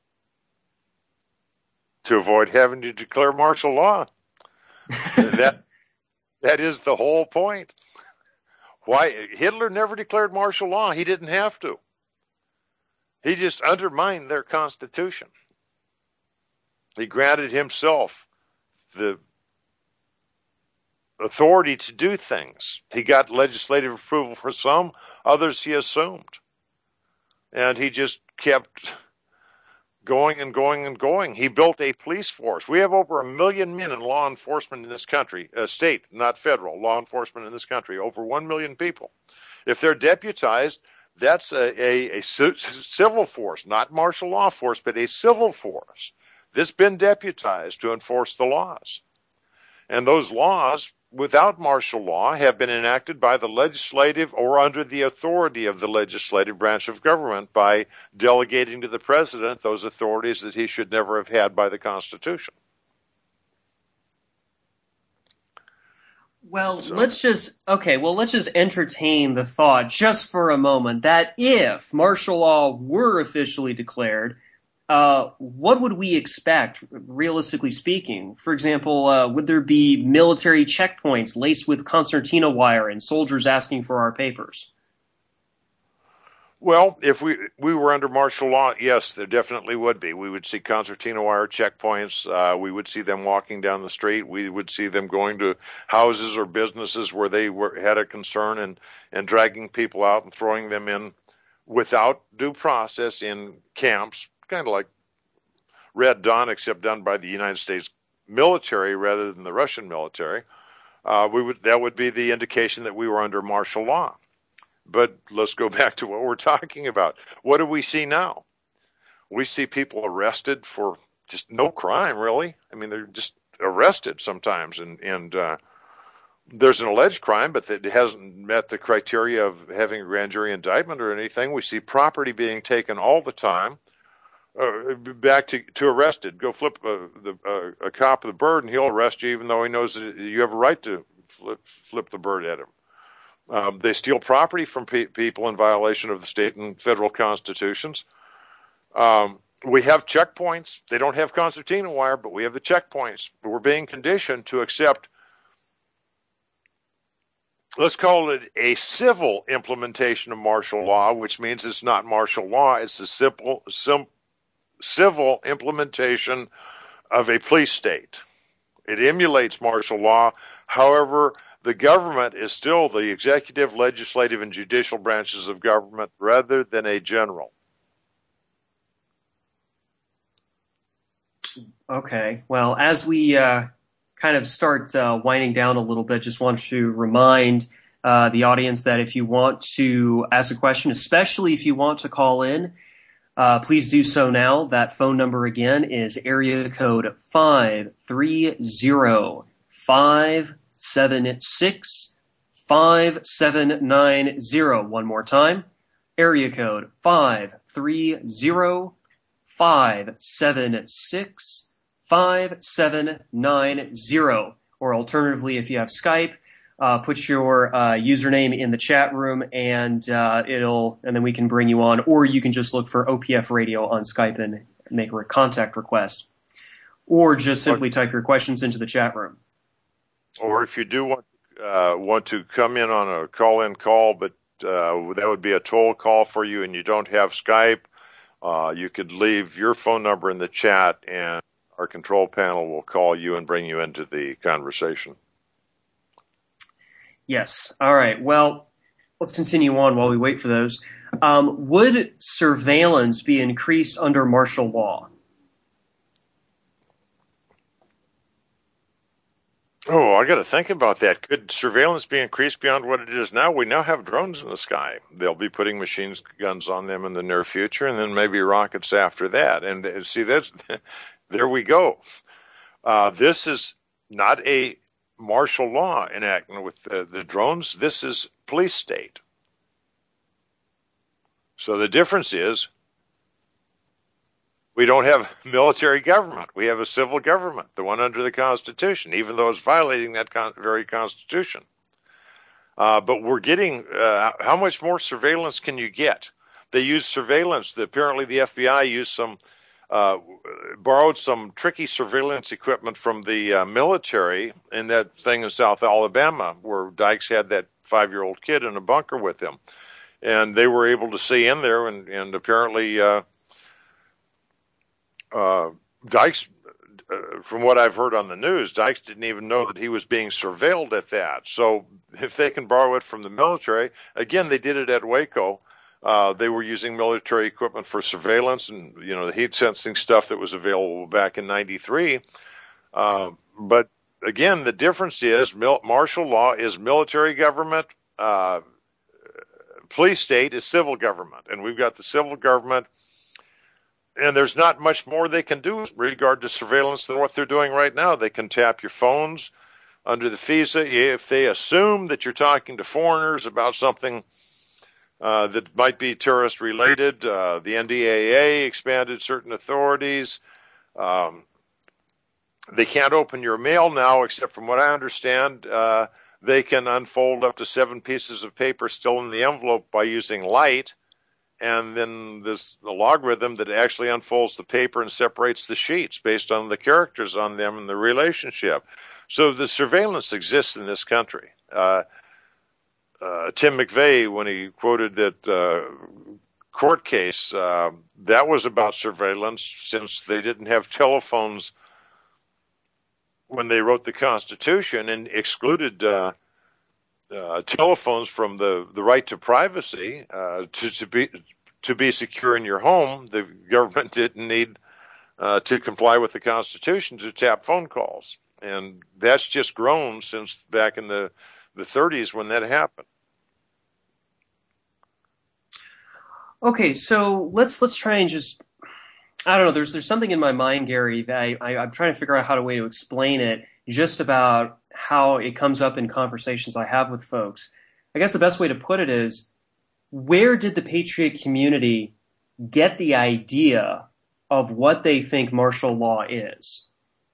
S2: To avoid having to declare martial law. that that is the whole point. Why Hitler never declared martial law? He didn't have to. He just undermined their constitution. He granted himself the authority to do things. He got legislative approval for some, others he assumed. And he just kept going and going and going. He built a police force. We have over a million men in law enforcement in this country, uh, state, not federal, law enforcement in this country, over one million people. If they're deputized, that's a, a, a civil force, not martial law force, but a civil force that's been deputized to enforce the laws. And those laws, without martial law, have been enacted by the legislative or under the authority of the legislative branch of government by delegating to the president those authorities that he should never have had by the Constitution.
S1: Well, so. let's just, okay, well, let's just entertain the thought just for a moment that if martial law were officially declared, Uh, what would we expect, realistically speaking? For example, uh, would there be military checkpoints laced with concertina wire and soldiers asking for our papers?
S2: Well, if we we were under martial law, yes, there definitely would be. We would see concertina wire checkpoints. Uh, we would see them walking down the street. We would see them going to houses or businesses where they were had a concern and, and dragging people out and throwing them in without due process in camps. Kind of like Red Dawn, except done by the United States military rather than the Russian military. Uh, we would that would be the indication that we were under martial law. But let's go back to what we're talking about. What do we see now? We see people arrested for just no crime, really. I mean, they're just arrested sometimes, and and uh, there's an alleged crime, but that it hasn't met the criteria of having a grand jury indictment or anything. We see property being taken all the time. uh, back to, to arrested. Go flip uh, the, uh, a cop of the bird, and he'll arrest you, even though he knows that you have a right to flip, flip the bird at him. Um, they steal property from pe- people in violation of the state and federal constitutions. Um, we have checkpoints. They don't have concertina wire, but we have the checkpoints. We're being conditioned to accept, let's call it a civil implementation of martial law, which means it's not martial law. It's a simple, sim, civil implementation of a police state. It emulates martial law. However, the government is still the executive, legislative, and judicial branches of government rather than a general.
S1: Okay. Well, as we uh, kind of start uh, winding down a little bit, just want to remind uh, the audience that if you want to ask a question, especially if you want to call in, uh, please do so now. That phone number again is area code five three zero, five seven six, five seven nine zero. One more time. Area code five three zero, five seven six, five seven nine zero. Or alternatively, if you have Skype, uh, put your uh, username in the chat room, and uh, it'll, and then we can bring you on. Or you can just look for O P F Radio on Skype and make a contact request, or just simply type your questions into the chat room.
S2: Or if you do want uh, want to come in on a call-in call, but uh, that would be a toll call for you, and you don't have Skype, uh, you could leave your phone number in the chat, and our control panel will call you and bring you into the conversation.
S1: Yes. All right. Well, let's continue on while we wait for those. Um, would surveillance be increased under martial law?
S2: Oh, I got to think about that. Could surveillance be increased beyond what it is now? We now have drones in the sky. They'll be putting machine guns on them in the near future, and then maybe rockets after that. And see, that's there we go. Uh, this is not a martial law enactment with the, the drones. This is police state. So the difference is we don't have military government. We have a civil government, the one under the Constitution, even though it's violating that con- very Constitution. Uh, but we're getting, uh, how much more surveillance can you get? They use surveillance. The, apparently the F B I used some, uh, borrowed some tricky surveillance equipment from the uh, military in that thing in South Alabama where Dykes had that five-year-old kid in a bunker with him. And they were able to see in there, and, and apparently uh, uh, Dykes, uh, from what I've heard on the news, Dykes didn't even know that he was being surveilled at that. So if they can borrow it from the military, again, they did it at Waco. Uh, they were using military equipment for surveillance and, you know, the heat sensing stuff that was available back in ninety-three. Uh, but again, the difference is mil- martial law is military government, uh, police state is civil government. And we've got the civil government, and there's not much more they can do in regard to surveillance than what they're doing right now. They can tap your phones under the FISA if they assume that you're talking to foreigners about something Uh, that might be terrorist related. Uh, the N D A A expanded certain authorities. Um, they can't open your mail now, except from what I understand, uh, they can unfold up to seven pieces of paper still in the envelope by using light. And then there's a logarithm that actually unfolds the paper and separates the sheets based on the characters on them and the relationship. So the surveillance exists in this country. Uh, Uh, Tim McVeigh, when he quoted that uh, court case, uh, that was about surveillance since they didn't have telephones when they wrote the Constitution and excluded uh, uh, telephones from the, the right to privacy uh, to, to be to be secure in your home. The government didn't need uh, to comply with the Constitution to tap phone calls, and that's just grown since back in the the thirties when that happened.
S1: Okay, so let's let's try and just, I don't know, there's there's something in my mind, Gary, that I, I, I'm trying to figure out how to way to explain it, just about how it comes up in conversations I have with folks. I guess the best way to put it is, where did the Patriot community get the idea of what they think martial law is?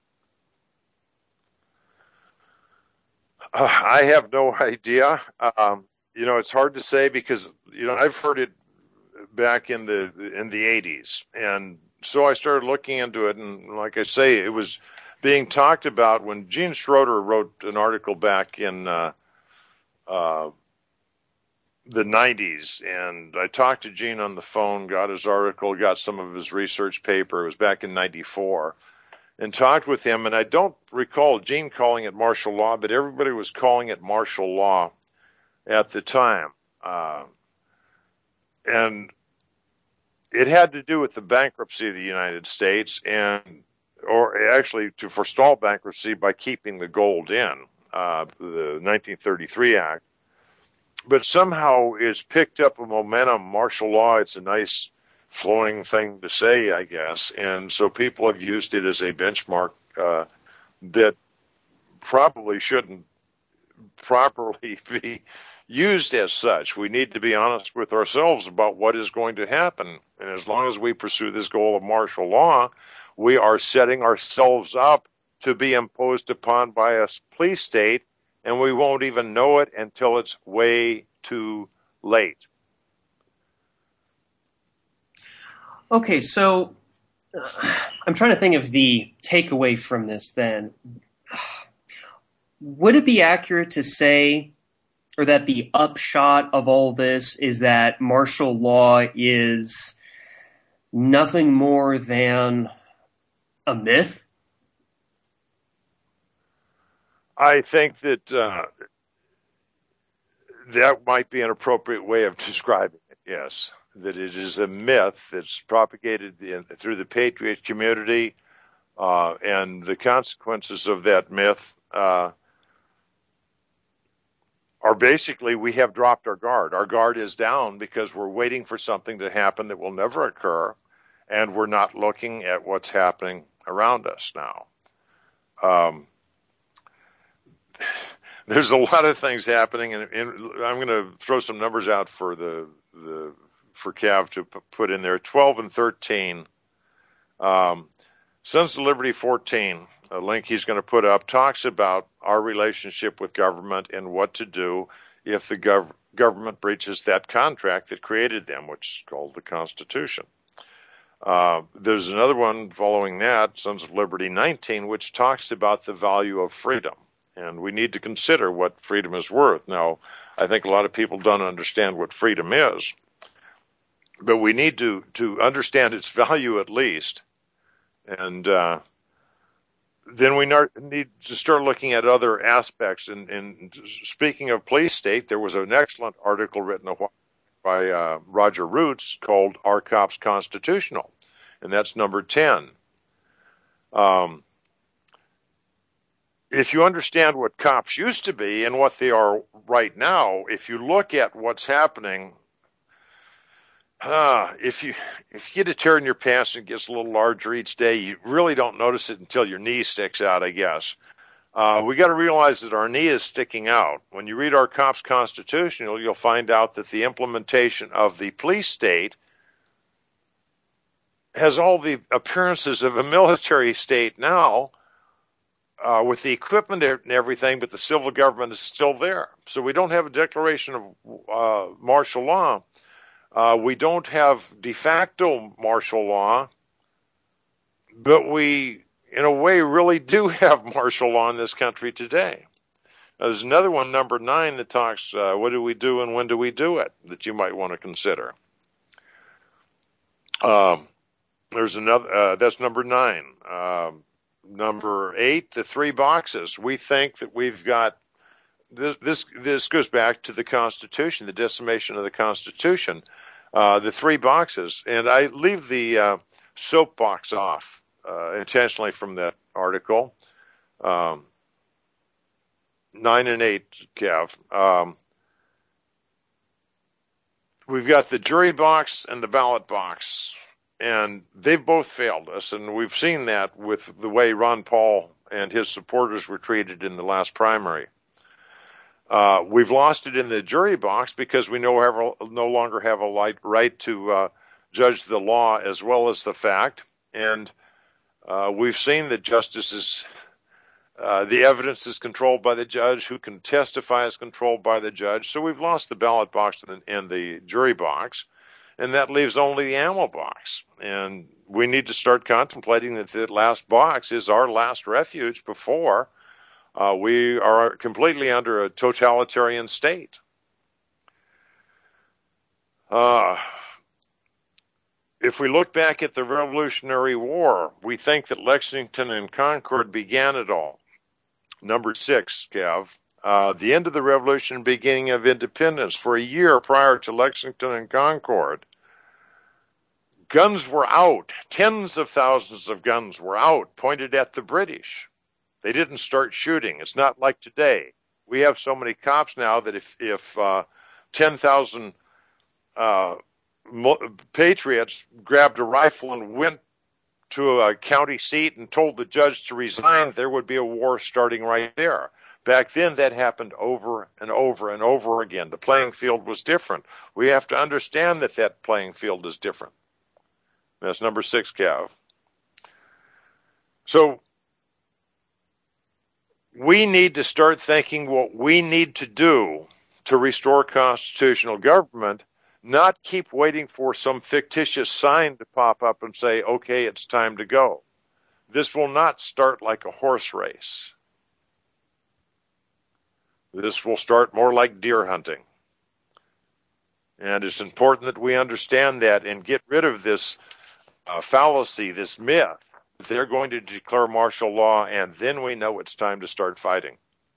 S2: Uh, I have no idea. Um, you know, it's hard to say because, you know, I've heard it back in the in the eighties, and so I started looking into it, and like I say, it was being talked about when Gene Schroeder wrote an article back in uh, uh, the nineties, and I talked to Gene on the phone, got his article, got some of his research paper. It was back in ninety-four, and talked with him, and I don't recall Gene calling it martial law, but everybody was calling it martial law at the time. Uh, and it had to do with the bankruptcy of the United States, and or actually to forestall bankruptcy by keeping the gold in, uh, the nineteen thirty-three Act. But somehow it's picked up a momentum. Martial law, it's a nice flowing thing to say, I guess. And so people have used it as a benchmark uh, that probably shouldn't properly be used as such. We need to be honest with ourselves about what is going to happen. And as long as we pursue this goal of martial law, we are setting ourselves up to be imposed upon by a police state, and we won't even know it until it's way too late.
S1: Okay, so uh, I'm trying to think of the takeaway from this then. Would it be accurate to say, or that the upshot of all this is that martial law is nothing more than a myth?
S2: I think that uh, that might be an appropriate way of describing it, yes. That it is a myth that's propagated in, through the patriot community, uh, and the consequences of that myth uh, are basically we have dropped our guard. Our guard is down because we're waiting for something to happen that will never occur, and we're not looking at what's happening around us now. Um, there's a lot of things happening, and, and I'm going to throw some numbers out for the the for Cav to p- put in there. twelve and thirteen. Um, Sons of Liberty fourteen, a link he's going to put up, talks about our relationship with government and what to do if the gov- government breaches that contract that created them, which is called the Constitution. Uh, there's another one following that, Sons of Liberty nineteen, which talks about the value of freedom. And we need to consider what freedom is worth. Now, I think a lot of people don't understand what freedom is, but we need to, to understand its value at least. And uh, then we need to start looking at other aspects. And, and speaking of police state, there was an excellent article written a while by uh, Roger Roots called Are Cops Constitutional? And that's number ten. Um, if you understand what cops used to be and what they are right now, if you look at what's happening, uh, if you if you get a tear in your pants and it gets a little larger each day, you really don't notice it until your knee sticks out, I guess. Uh, we got to realize that our knee is sticking out. When you read our Cops Constitution, you'll, you'll find out that the implementation of the police state has all the appearances of a military state now, uh, with the equipment and everything, but the civil government is still there. So we don't have a declaration of uh, martial law. Uh, we don't have de facto martial law, but we, in a way, really do have martial law in this country today. Now, there's another one, number nine, that talks, uh, what do we do and when do we do it, that you might want to consider. Um, there's another, uh, that's number nine. Um, number eight, the three boxes. We think that we've got, this, this, this goes back to the Constitution, the decimation of the Constitution. Uh, the three boxes, and I leave the uh, soapbox off uh, intentionally from that article. Um, nine and eight, Kev. Um, we've got the jury box and the ballot box, and they've both failed us, and we've seen that with the way Ron Paul and his supporters were treated in the last primary. Uh, we've lost it in the jury box because we no, have, no longer have a light, right to uh, judge the law as well as the fact. And uh, we've seen that justice is, uh, the evidence is controlled by the judge, who can testify is controlled by the judge. So we've lost the ballot box and the, and the jury box, and that leaves only the ammo box. And we need to start contemplating that the last box is our last refuge before uh, we are completely under a totalitarian state. Uh, if we look back at the Revolutionary War, we think that Lexington and Concord began it all. Number six, Kev. Uh, the end of the Revolution and beginning of independence. For a year prior to Lexington and Concord, guns were out. Tens of thousands of guns were out, pointed at the British. They didn't start shooting. It's not like today. We have so many cops now that if, if uh, ten thousand uh, patriots grabbed a rifle and went to a county seat and told the judge to resign, there would be a war starting right there. Back then, that happened over and over and over again. The playing field was different. We have to understand that that playing field is different. That's number six, Cav. So we need to start thinking what we need to do to restore constitutional government, not keep waiting for some fictitious sign to pop up and say, okay, it's time to go. This will not start like a horse race. This will start more like deer hunting. And it's important that we understand that and get rid of this uh, fallacy, this myth. They're going to declare martial law, and then we know it's time to start fighting.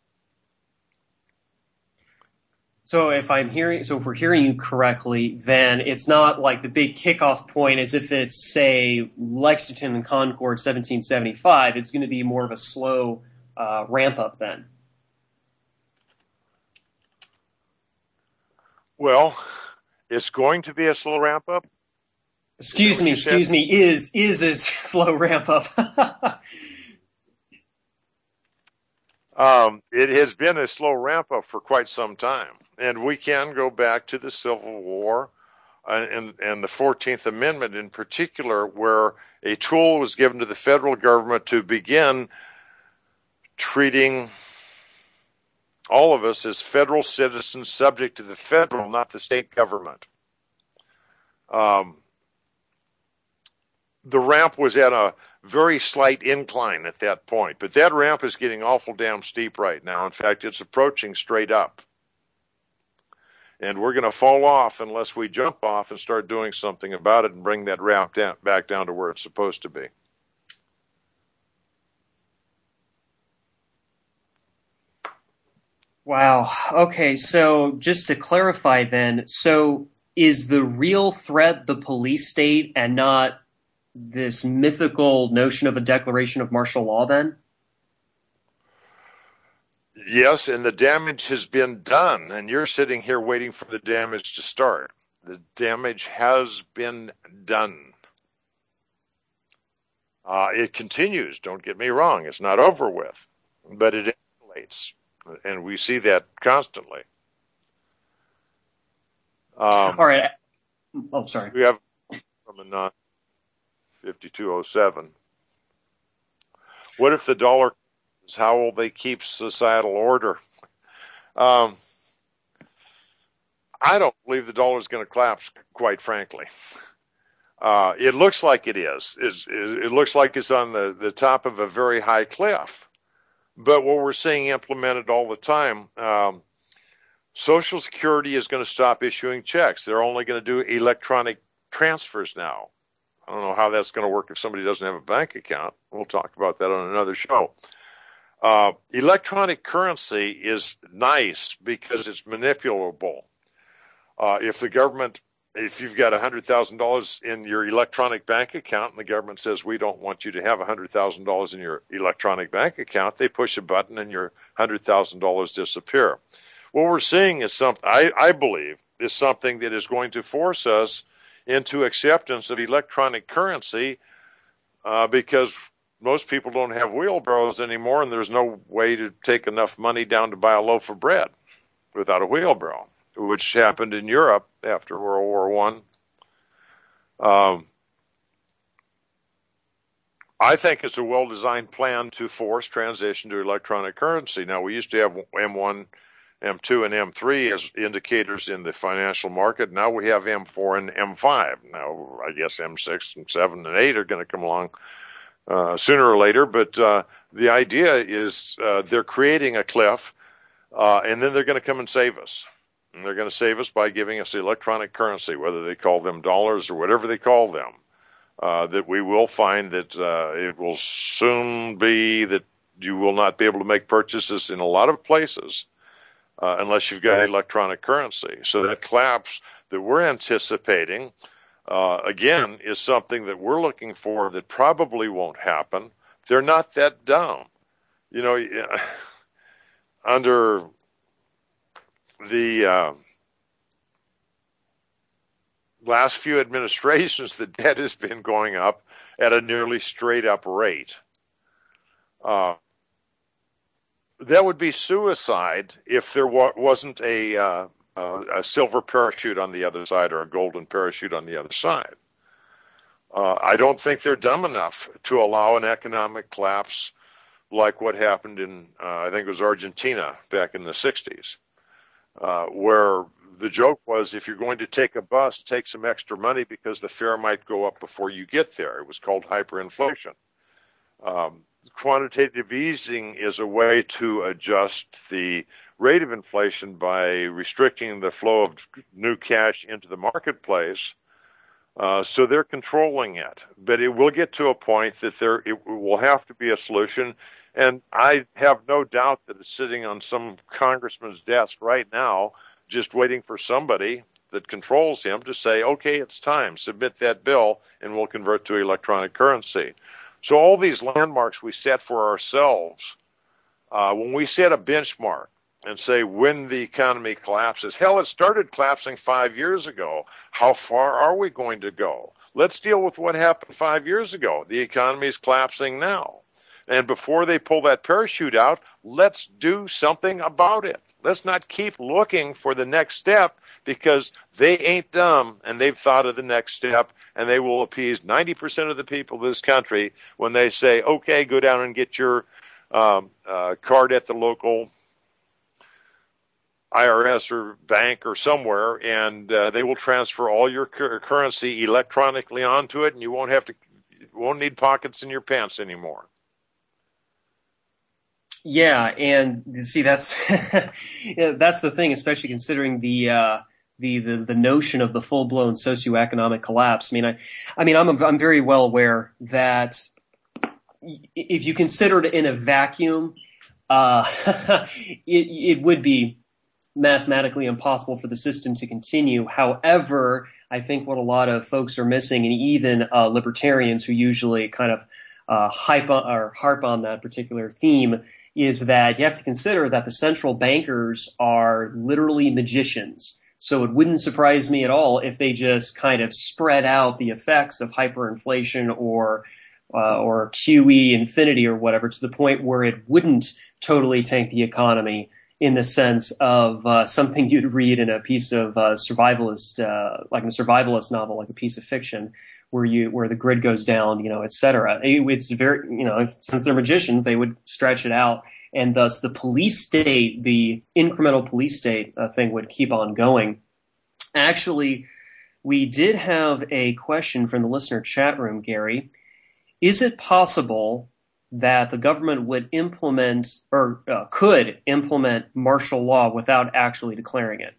S1: So if I'm hearing, so if we're hearing you correctly, then it's not like the big kickoff point as if it's, say, Lexington and Concord seventeen seventy-five. It's going to be more of a slow uh, ramp up then.
S2: Well, it's going to be a slow ramp up.
S1: Excuse me, excuse me, is is a slow ramp up.
S2: um, it has been a slow ramp up for quite some time. And we can go back to the Civil War uh, and, and the fourteenth Amendment in particular, where a tool was given to the federal government to begin treating all of us as federal citizens subject to the federal, not the state government. Um, the ramp was at a very slight incline at that point, but that ramp is getting awful damn steep right now. In fact, it's approaching straight up. And we're going to fall off unless we jump off and start doing something about it and bring that ramp down, back down to where it's supposed to be.
S1: Wow. Okay, so just to clarify then, so is the real threat the police state and not this mythical notion of a declaration of martial law then?
S2: Yes, and the damage has been done, and you're sitting here waiting for the damage to start. The damage has been done. Uh, it continues, don't get me wrong. It's not over with, but it escalates, and we see that constantly. Um,
S1: All right. Oh, sorry.
S2: We have from a non fifty-two oh seven. What if the dollar is how will they keep societal order? Um, I don't believe the dollar is going to collapse, quite frankly. Uh, it looks like it is. It's, it looks like it's on the, the top of a very high cliff. But what we're seeing implemented all the time, um, Social Security is going to stop issuing checks. They're only going to do electronic transfers now. I don't know how that's going to work if somebody doesn't have a bank account. We'll talk about that on another show. Uh, electronic currency is nice because it's manipulable. Uh, if the government, if you've got one hundred thousand dollars in your electronic bank account and the government says we don't want you to have one hundred thousand dollars in your electronic bank account, they push a button and your one hundred thousand dollars disappear. What we're seeing is something, I, I believe, is something that is going to force us into acceptance of electronic currency uh, because most people don't have wheelbarrows anymore, and there's no way to take enough money down to buy a loaf of bread without a wheelbarrow, which happened in Europe after World War One. Um, I think it's a well-designed plan to force transition to electronic currency. Now, we used to have M one, M two, and M three as indicators in the financial market. Now we have M four and M five. Now, I guess M six and seven and eight are going to come along uh, sooner or later. But uh, the idea is uh, they're creating a cliff, uh, and then they're going to come and save us. And they're going to save us by giving us electronic currency, whether they call them dollars or whatever they call them. Uh, that we will find that uh, it will soon be that you will not be able to make purchases in a lot of places uh, unless you've got electronic currency. So that collapse that we're anticipating, uh, again, is something that we're looking for that probably won't happen. They're not that dumb. You know, under the uh, last few administrations, the debt has been going up at a nearly straight up rate. Uh, that would be suicide if there wa- wasn't a, uh, uh, a silver parachute on the other side or a golden parachute on the other side. Uh, I don't think they're dumb enough to allow an economic collapse like what happened in, uh, I think it was Argentina back in the sixties, uh, where the joke was, if you're going to take a bus, take some extra money because the fare might go up before you get there. It was called hyperinflation. Um, quantitative easing is a way to adjust the rate of inflation by restricting the flow of new cash into the marketplace. Uh, so they're controlling it. But it will get to a point that there it will have to be a solution. And I have no doubt that it's sitting on some congressman's desk right now, just waiting for somebody that controls him to say, okay, it's time, submit that bill, and we'll convert to electronic currency. So all these landmarks we set for ourselves, uh, when we set a benchmark and say when the economy collapses, hell, it started collapsing five years ago. How far are we going to go? Let's deal with what happened five years ago. The economy is collapsing now. And before they pull that parachute out, let's do something about it. Let's not keep looking for the next step, because they ain't dumb and they've thought of the next step, and they will appease ninety percent of the people of this country when they say, okay, go down and get your um, uh, card at the local I R S or bank or somewhere, and uh, they will transfer all your cur- currency electronically onto it, and you won't have to, you won't need pockets in your pants anymore.
S1: Yeah, and see, that's yeah, that's the thing, especially considering the uh, the, the the notion of the full blown socioeconomic collapse. I mean, I, I mean, I'm I'm very well aware that if you considered it in a vacuum, uh, it it would be mathematically impossible for the system to continue. However, I think what a lot of folks are missing, and even uh, libertarians who usually kind of uh, hype on, or harp on that particular theme, is that you have to consider that the central bankers are literally magicians. So it wouldn't surprise me at all if they just kind of spread out the effects of hyperinflation or uh, or Q E infinity or whatever to the point where it wouldn't totally tank the economy in the sense of uh, something you'd read in a piece of uh, survivalist, uh, like in a survivalist novel, like a piece of fiction, where you where the grid goes down, you know, et cetera. It, it's very, you know, if, since they're magicians, they would stretch it out, and thus the police state, the incremental police state uh, thing would keep on going. Actually, we did have a question from the listener chat room, Gary. Is it possible that the government would implement or uh, could implement martial law without actually declaring it?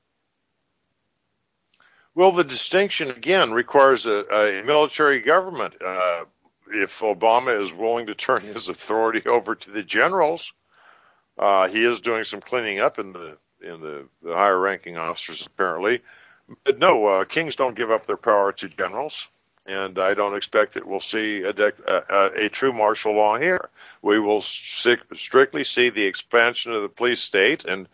S2: Well, the distinction, again, requires a, a military government. Uh, if Obama is willing to turn his authority over to the generals, uh, he is doing some cleaning up in the in the, the higher-ranking officers, apparently. But no, uh, kings don't give up their power to generals, and I don't expect that we'll see a, dec- a, a true martial law here. We will strictly see the expansion of the police state and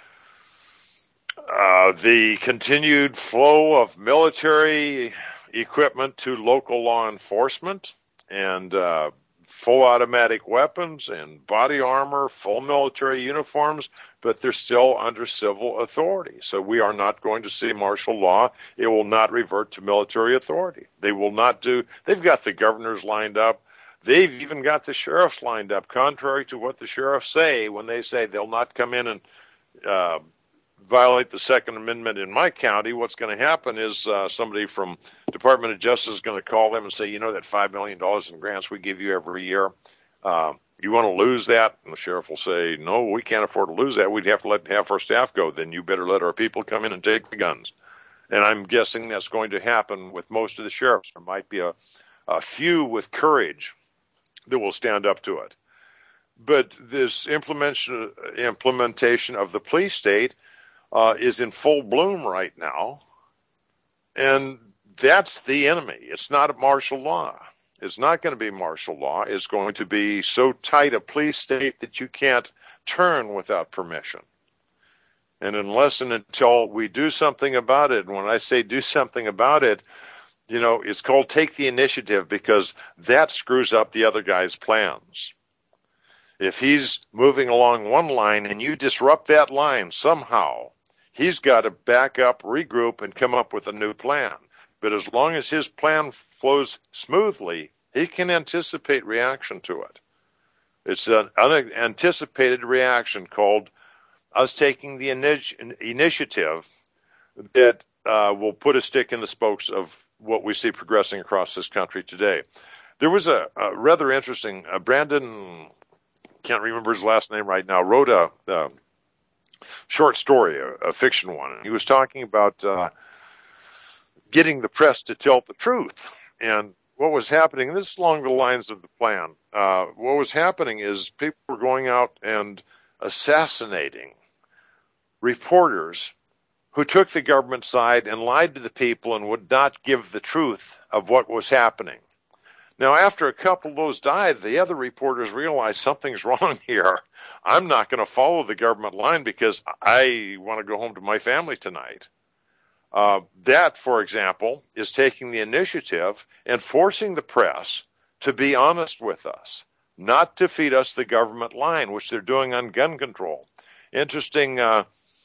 S2: Uh, the continued flow of military equipment to local law enforcement, and uh, full automatic weapons and body armor, full military uniforms, but they're still under civil authority. So we are not going to see martial law. It will not revert to military authority. They will not do, they've got the governors lined up. They've even got the sheriffs lined up, contrary to what the sheriffs say when they say they'll not come in and uh, violate the Second Amendment in my county. What's going to happen is uh, somebody from Department of Justice is going to call them and say, you know, that five million dollars in grants we give you every year, uh, you want to lose that? And the sheriff will say, no, we can't afford to lose that. We'd have to let half our staff go. Then you better let our people come in and take the guns. And I'm guessing that's going to happen with most of the sheriffs. There might be a, a few with courage that will stand up to it. But this implementation, implementation of the police state uh, is in full bloom right now. And that's the enemy. It's not martial law. It's not going to be martial law. It's going to be so tight a police state that you can't turn without permission. And unless and until we do something about it, and when I say do something about it, you know, it's called take the initiative, because that screws up the other guy's plans. If he's moving along one line and you disrupt that line somehow, he's got to back up, regroup, and come up with a new plan. But as long as his plan flows smoothly, he can anticipate reaction to it. It's an unanticipated reaction called us taking the initiative that uh, will put a stick in the spokes of what we see progressing across this country today. There was a, a rather interesting, uh, Brandon, can't remember his last name right now, wrote a, a short story, a, a fiction one. And he was talking about uh, getting the press to tell the truth. And what was happening, and this is along the lines of the plan, uh, what was happening is people were going out and assassinating reporters who took the government side and lied to the people and would not give the truth of what was happening. Now, after a couple of those died, the other reporters realized something's wrong here. I'm not going to follow the government line because I want to go home to my family tonight. Uh, that, for example, is taking the initiative and forcing the press to be honest with us, not to feed us the government line, which they're doing on gun control. Interesting uh,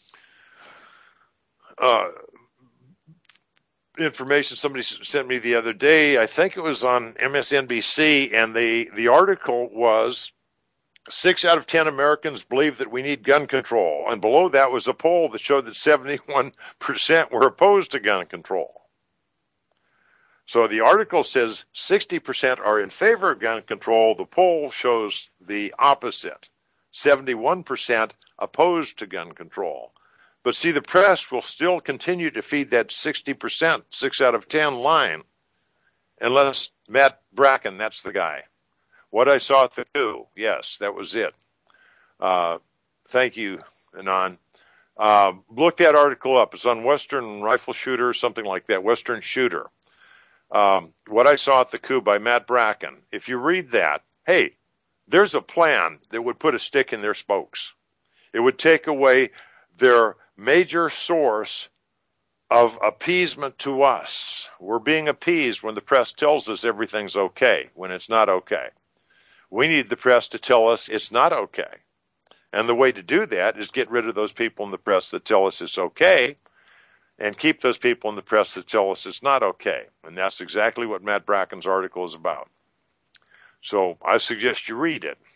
S2: uh, information somebody sent me the other day. I think it was on M S N B C, and the, the article was six out of ten Americans believe that we need gun control. And below that was a poll that showed that seventy-one percent were opposed to gun control. So the article says sixty percent are in favor of gun control. The poll shows the opposite, seventy-one percent opposed to gun control. But see, the press will still continue to feed that sixty percent, six out of ten line, unless Matt Bracken, that's the guy. What I saw at the coup, yes, that was it. Uh, thank you, Anon. Uh, look that article up. It's on Western Rifle Shooter, something like that, Western Shooter. Um, what I saw at the coup by Matt Bracken. If you read that, hey, there's a plan that would put a stick in their spokes. It would take away their major source of appeasement to us. We're being appeased when the press tells us everything's okay, when it's not okay. We need the press to tell us it's not okay. And the way to do that is get rid of those people in the press that tell us it's okay and keep those people in the press that tell us it's not okay. And that's exactly what Matt Bracken's article is about. So I suggest you read it.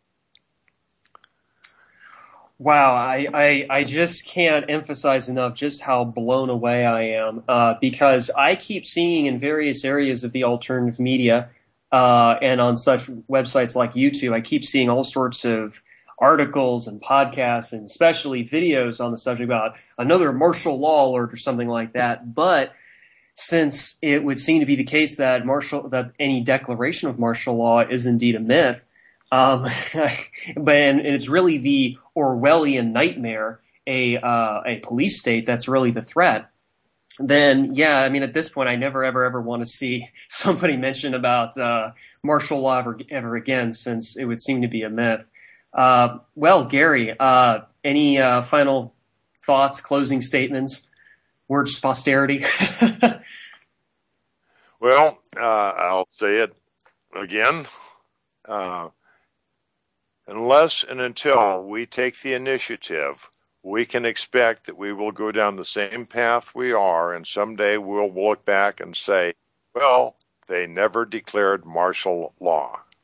S1: Wow, I, I, I just can't emphasize enough just how blown away I am, uh, because I keep seeing in various areas of the alternative media uh, and on such websites like YouTube, I keep seeing all sorts of articles and podcasts and especially videos on the subject about another martial law alert or something like that. But since it would seem to be the case that martial that any declaration of martial law is indeed a myth, Um, but and it's really the Orwellian nightmare, a uh, a police state that's really the threat. Then, yeah, I mean, at this point, I never, ever, ever want to see somebody mention about uh, martial law ever, ever again, since it would seem to be a myth. Uh, well, Gary, uh, any uh, final thoughts, closing statements, words to posterity?
S2: Well, uh, I'll say it again. Uh, Unless and until we take the initiative, we can expect that we will go down the same path we are, and someday we'll look back and say, well, they never declared martial law.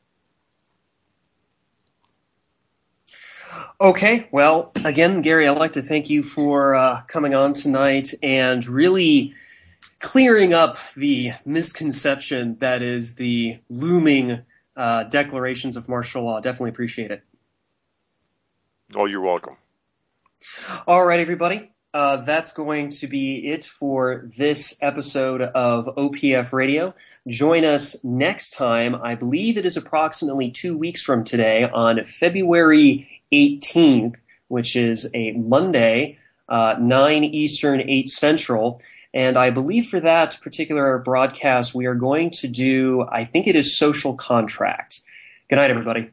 S1: Okay, well, again, Gary, I'd like to thank you for uh, coming on tonight and really clearing up the misconception that is the looming uh, declarations of martial law. Definitely appreciate it.
S2: Oh, you're welcome.
S1: All right, everybody. Uh, that's going to be it for this episode of O P F Radio. Join us next time. I believe it is approximately two weeks from today on February eighteenth, which is a Monday, uh, nine Eastern, eight Central. And I believe for that particular broadcast, we are going to do, I think it is Social Contract. Good night, everybody.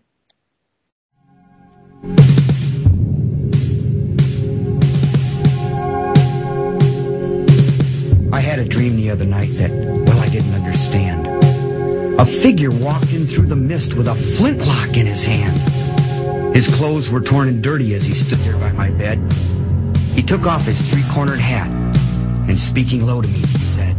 S3: I had a dream the other night that, well, I didn't understand. A figure walked in through the mist with a flintlock in his hand. His clothes were torn and dirty as he stood there by my bed. He took off his three-cornered hat, and speaking low to me, he said,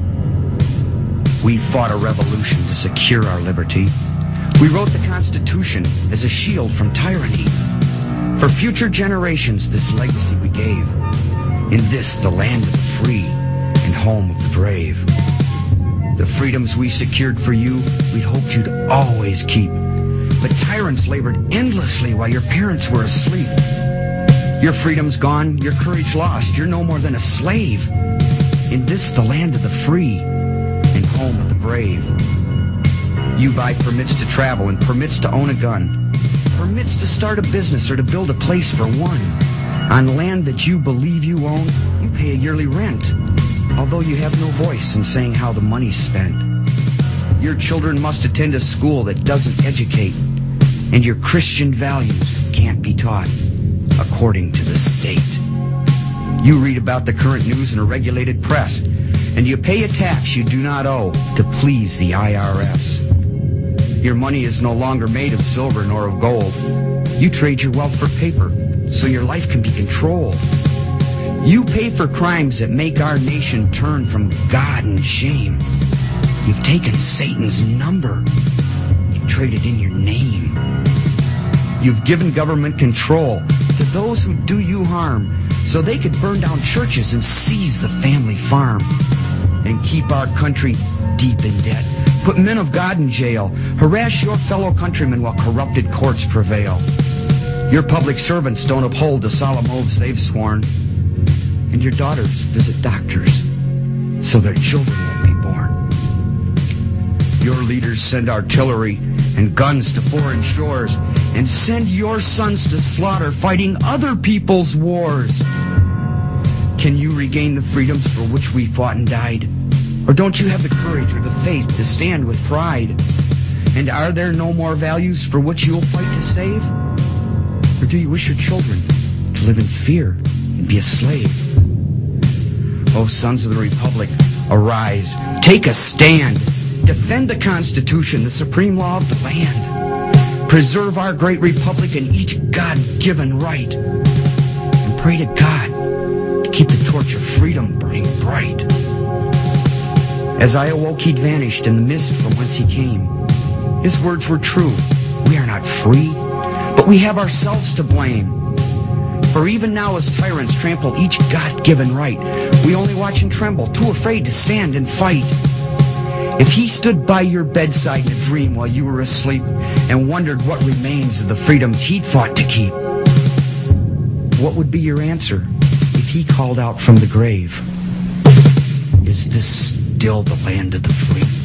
S3: "We fought a revolution to secure our liberty. We wrote the Constitution as a shield from tyranny. For future generations, this legacy we gave. In this, the land of the free, and home of the brave. The freedoms we secured for you, we'd hoped you'd always keep. But tyrants labored endlessly while your parents were asleep. Your freedom's gone, your courage lost, you're no more than a slave. In this, the land of the free, and home of the brave. You buy permits to travel and permits to own a gun, permits to start a business or to build a place for one. On land that you believe you own, you pay a yearly rent, although you have no voice in saying how the money's spent. Your children must attend a school that doesn't educate, and your Christian values can't be taught according to the state. You read about the current news in a regulated press, and you pay a tax you do not owe to please the I R S. Your money is no longer made of silver nor of gold. You trade your wealth for paper, so your life can be controlled. You pay for crimes that make our nation turn from God and shame. You've taken Satan's number. You've traded in your name. You've given government control to those who do you harm, so they could burn down churches and seize the family farm, and keep our country deep in debt, put men of God in jail, harass your fellow countrymen while corrupted courts prevail. Your public servants don't uphold the solemn oaths they've sworn, and your daughters visit doctors so their children won't be born. Your leaders send artillery and guns to foreign shores, and send your sons to slaughter fighting other people's wars. Can you regain the freedoms for which we fought and died? Or don't you have the courage or the faith to stand with pride? And are there no more values for which you will fight to save? Or do you wish your children to live in fear and be a slave? O sons of the Republic, arise, take a stand. Defend the Constitution, the supreme law of the land. Preserve our great republic and each God-given right. And pray to God to keep the torch of freedom burning bright. As I awoke, he'd vanished in the mist from whence he came. His words were true. We are not free, but we have ourselves to blame. For even now as tyrants trample each God-given right, we only watch and tremble, too afraid to stand and fight. If he stood by your bedside in a dream while you were asleep and wondered what remains of the freedoms he'd fought to keep, what would be your answer if he called out from the grave, "Is this still the land of the free?"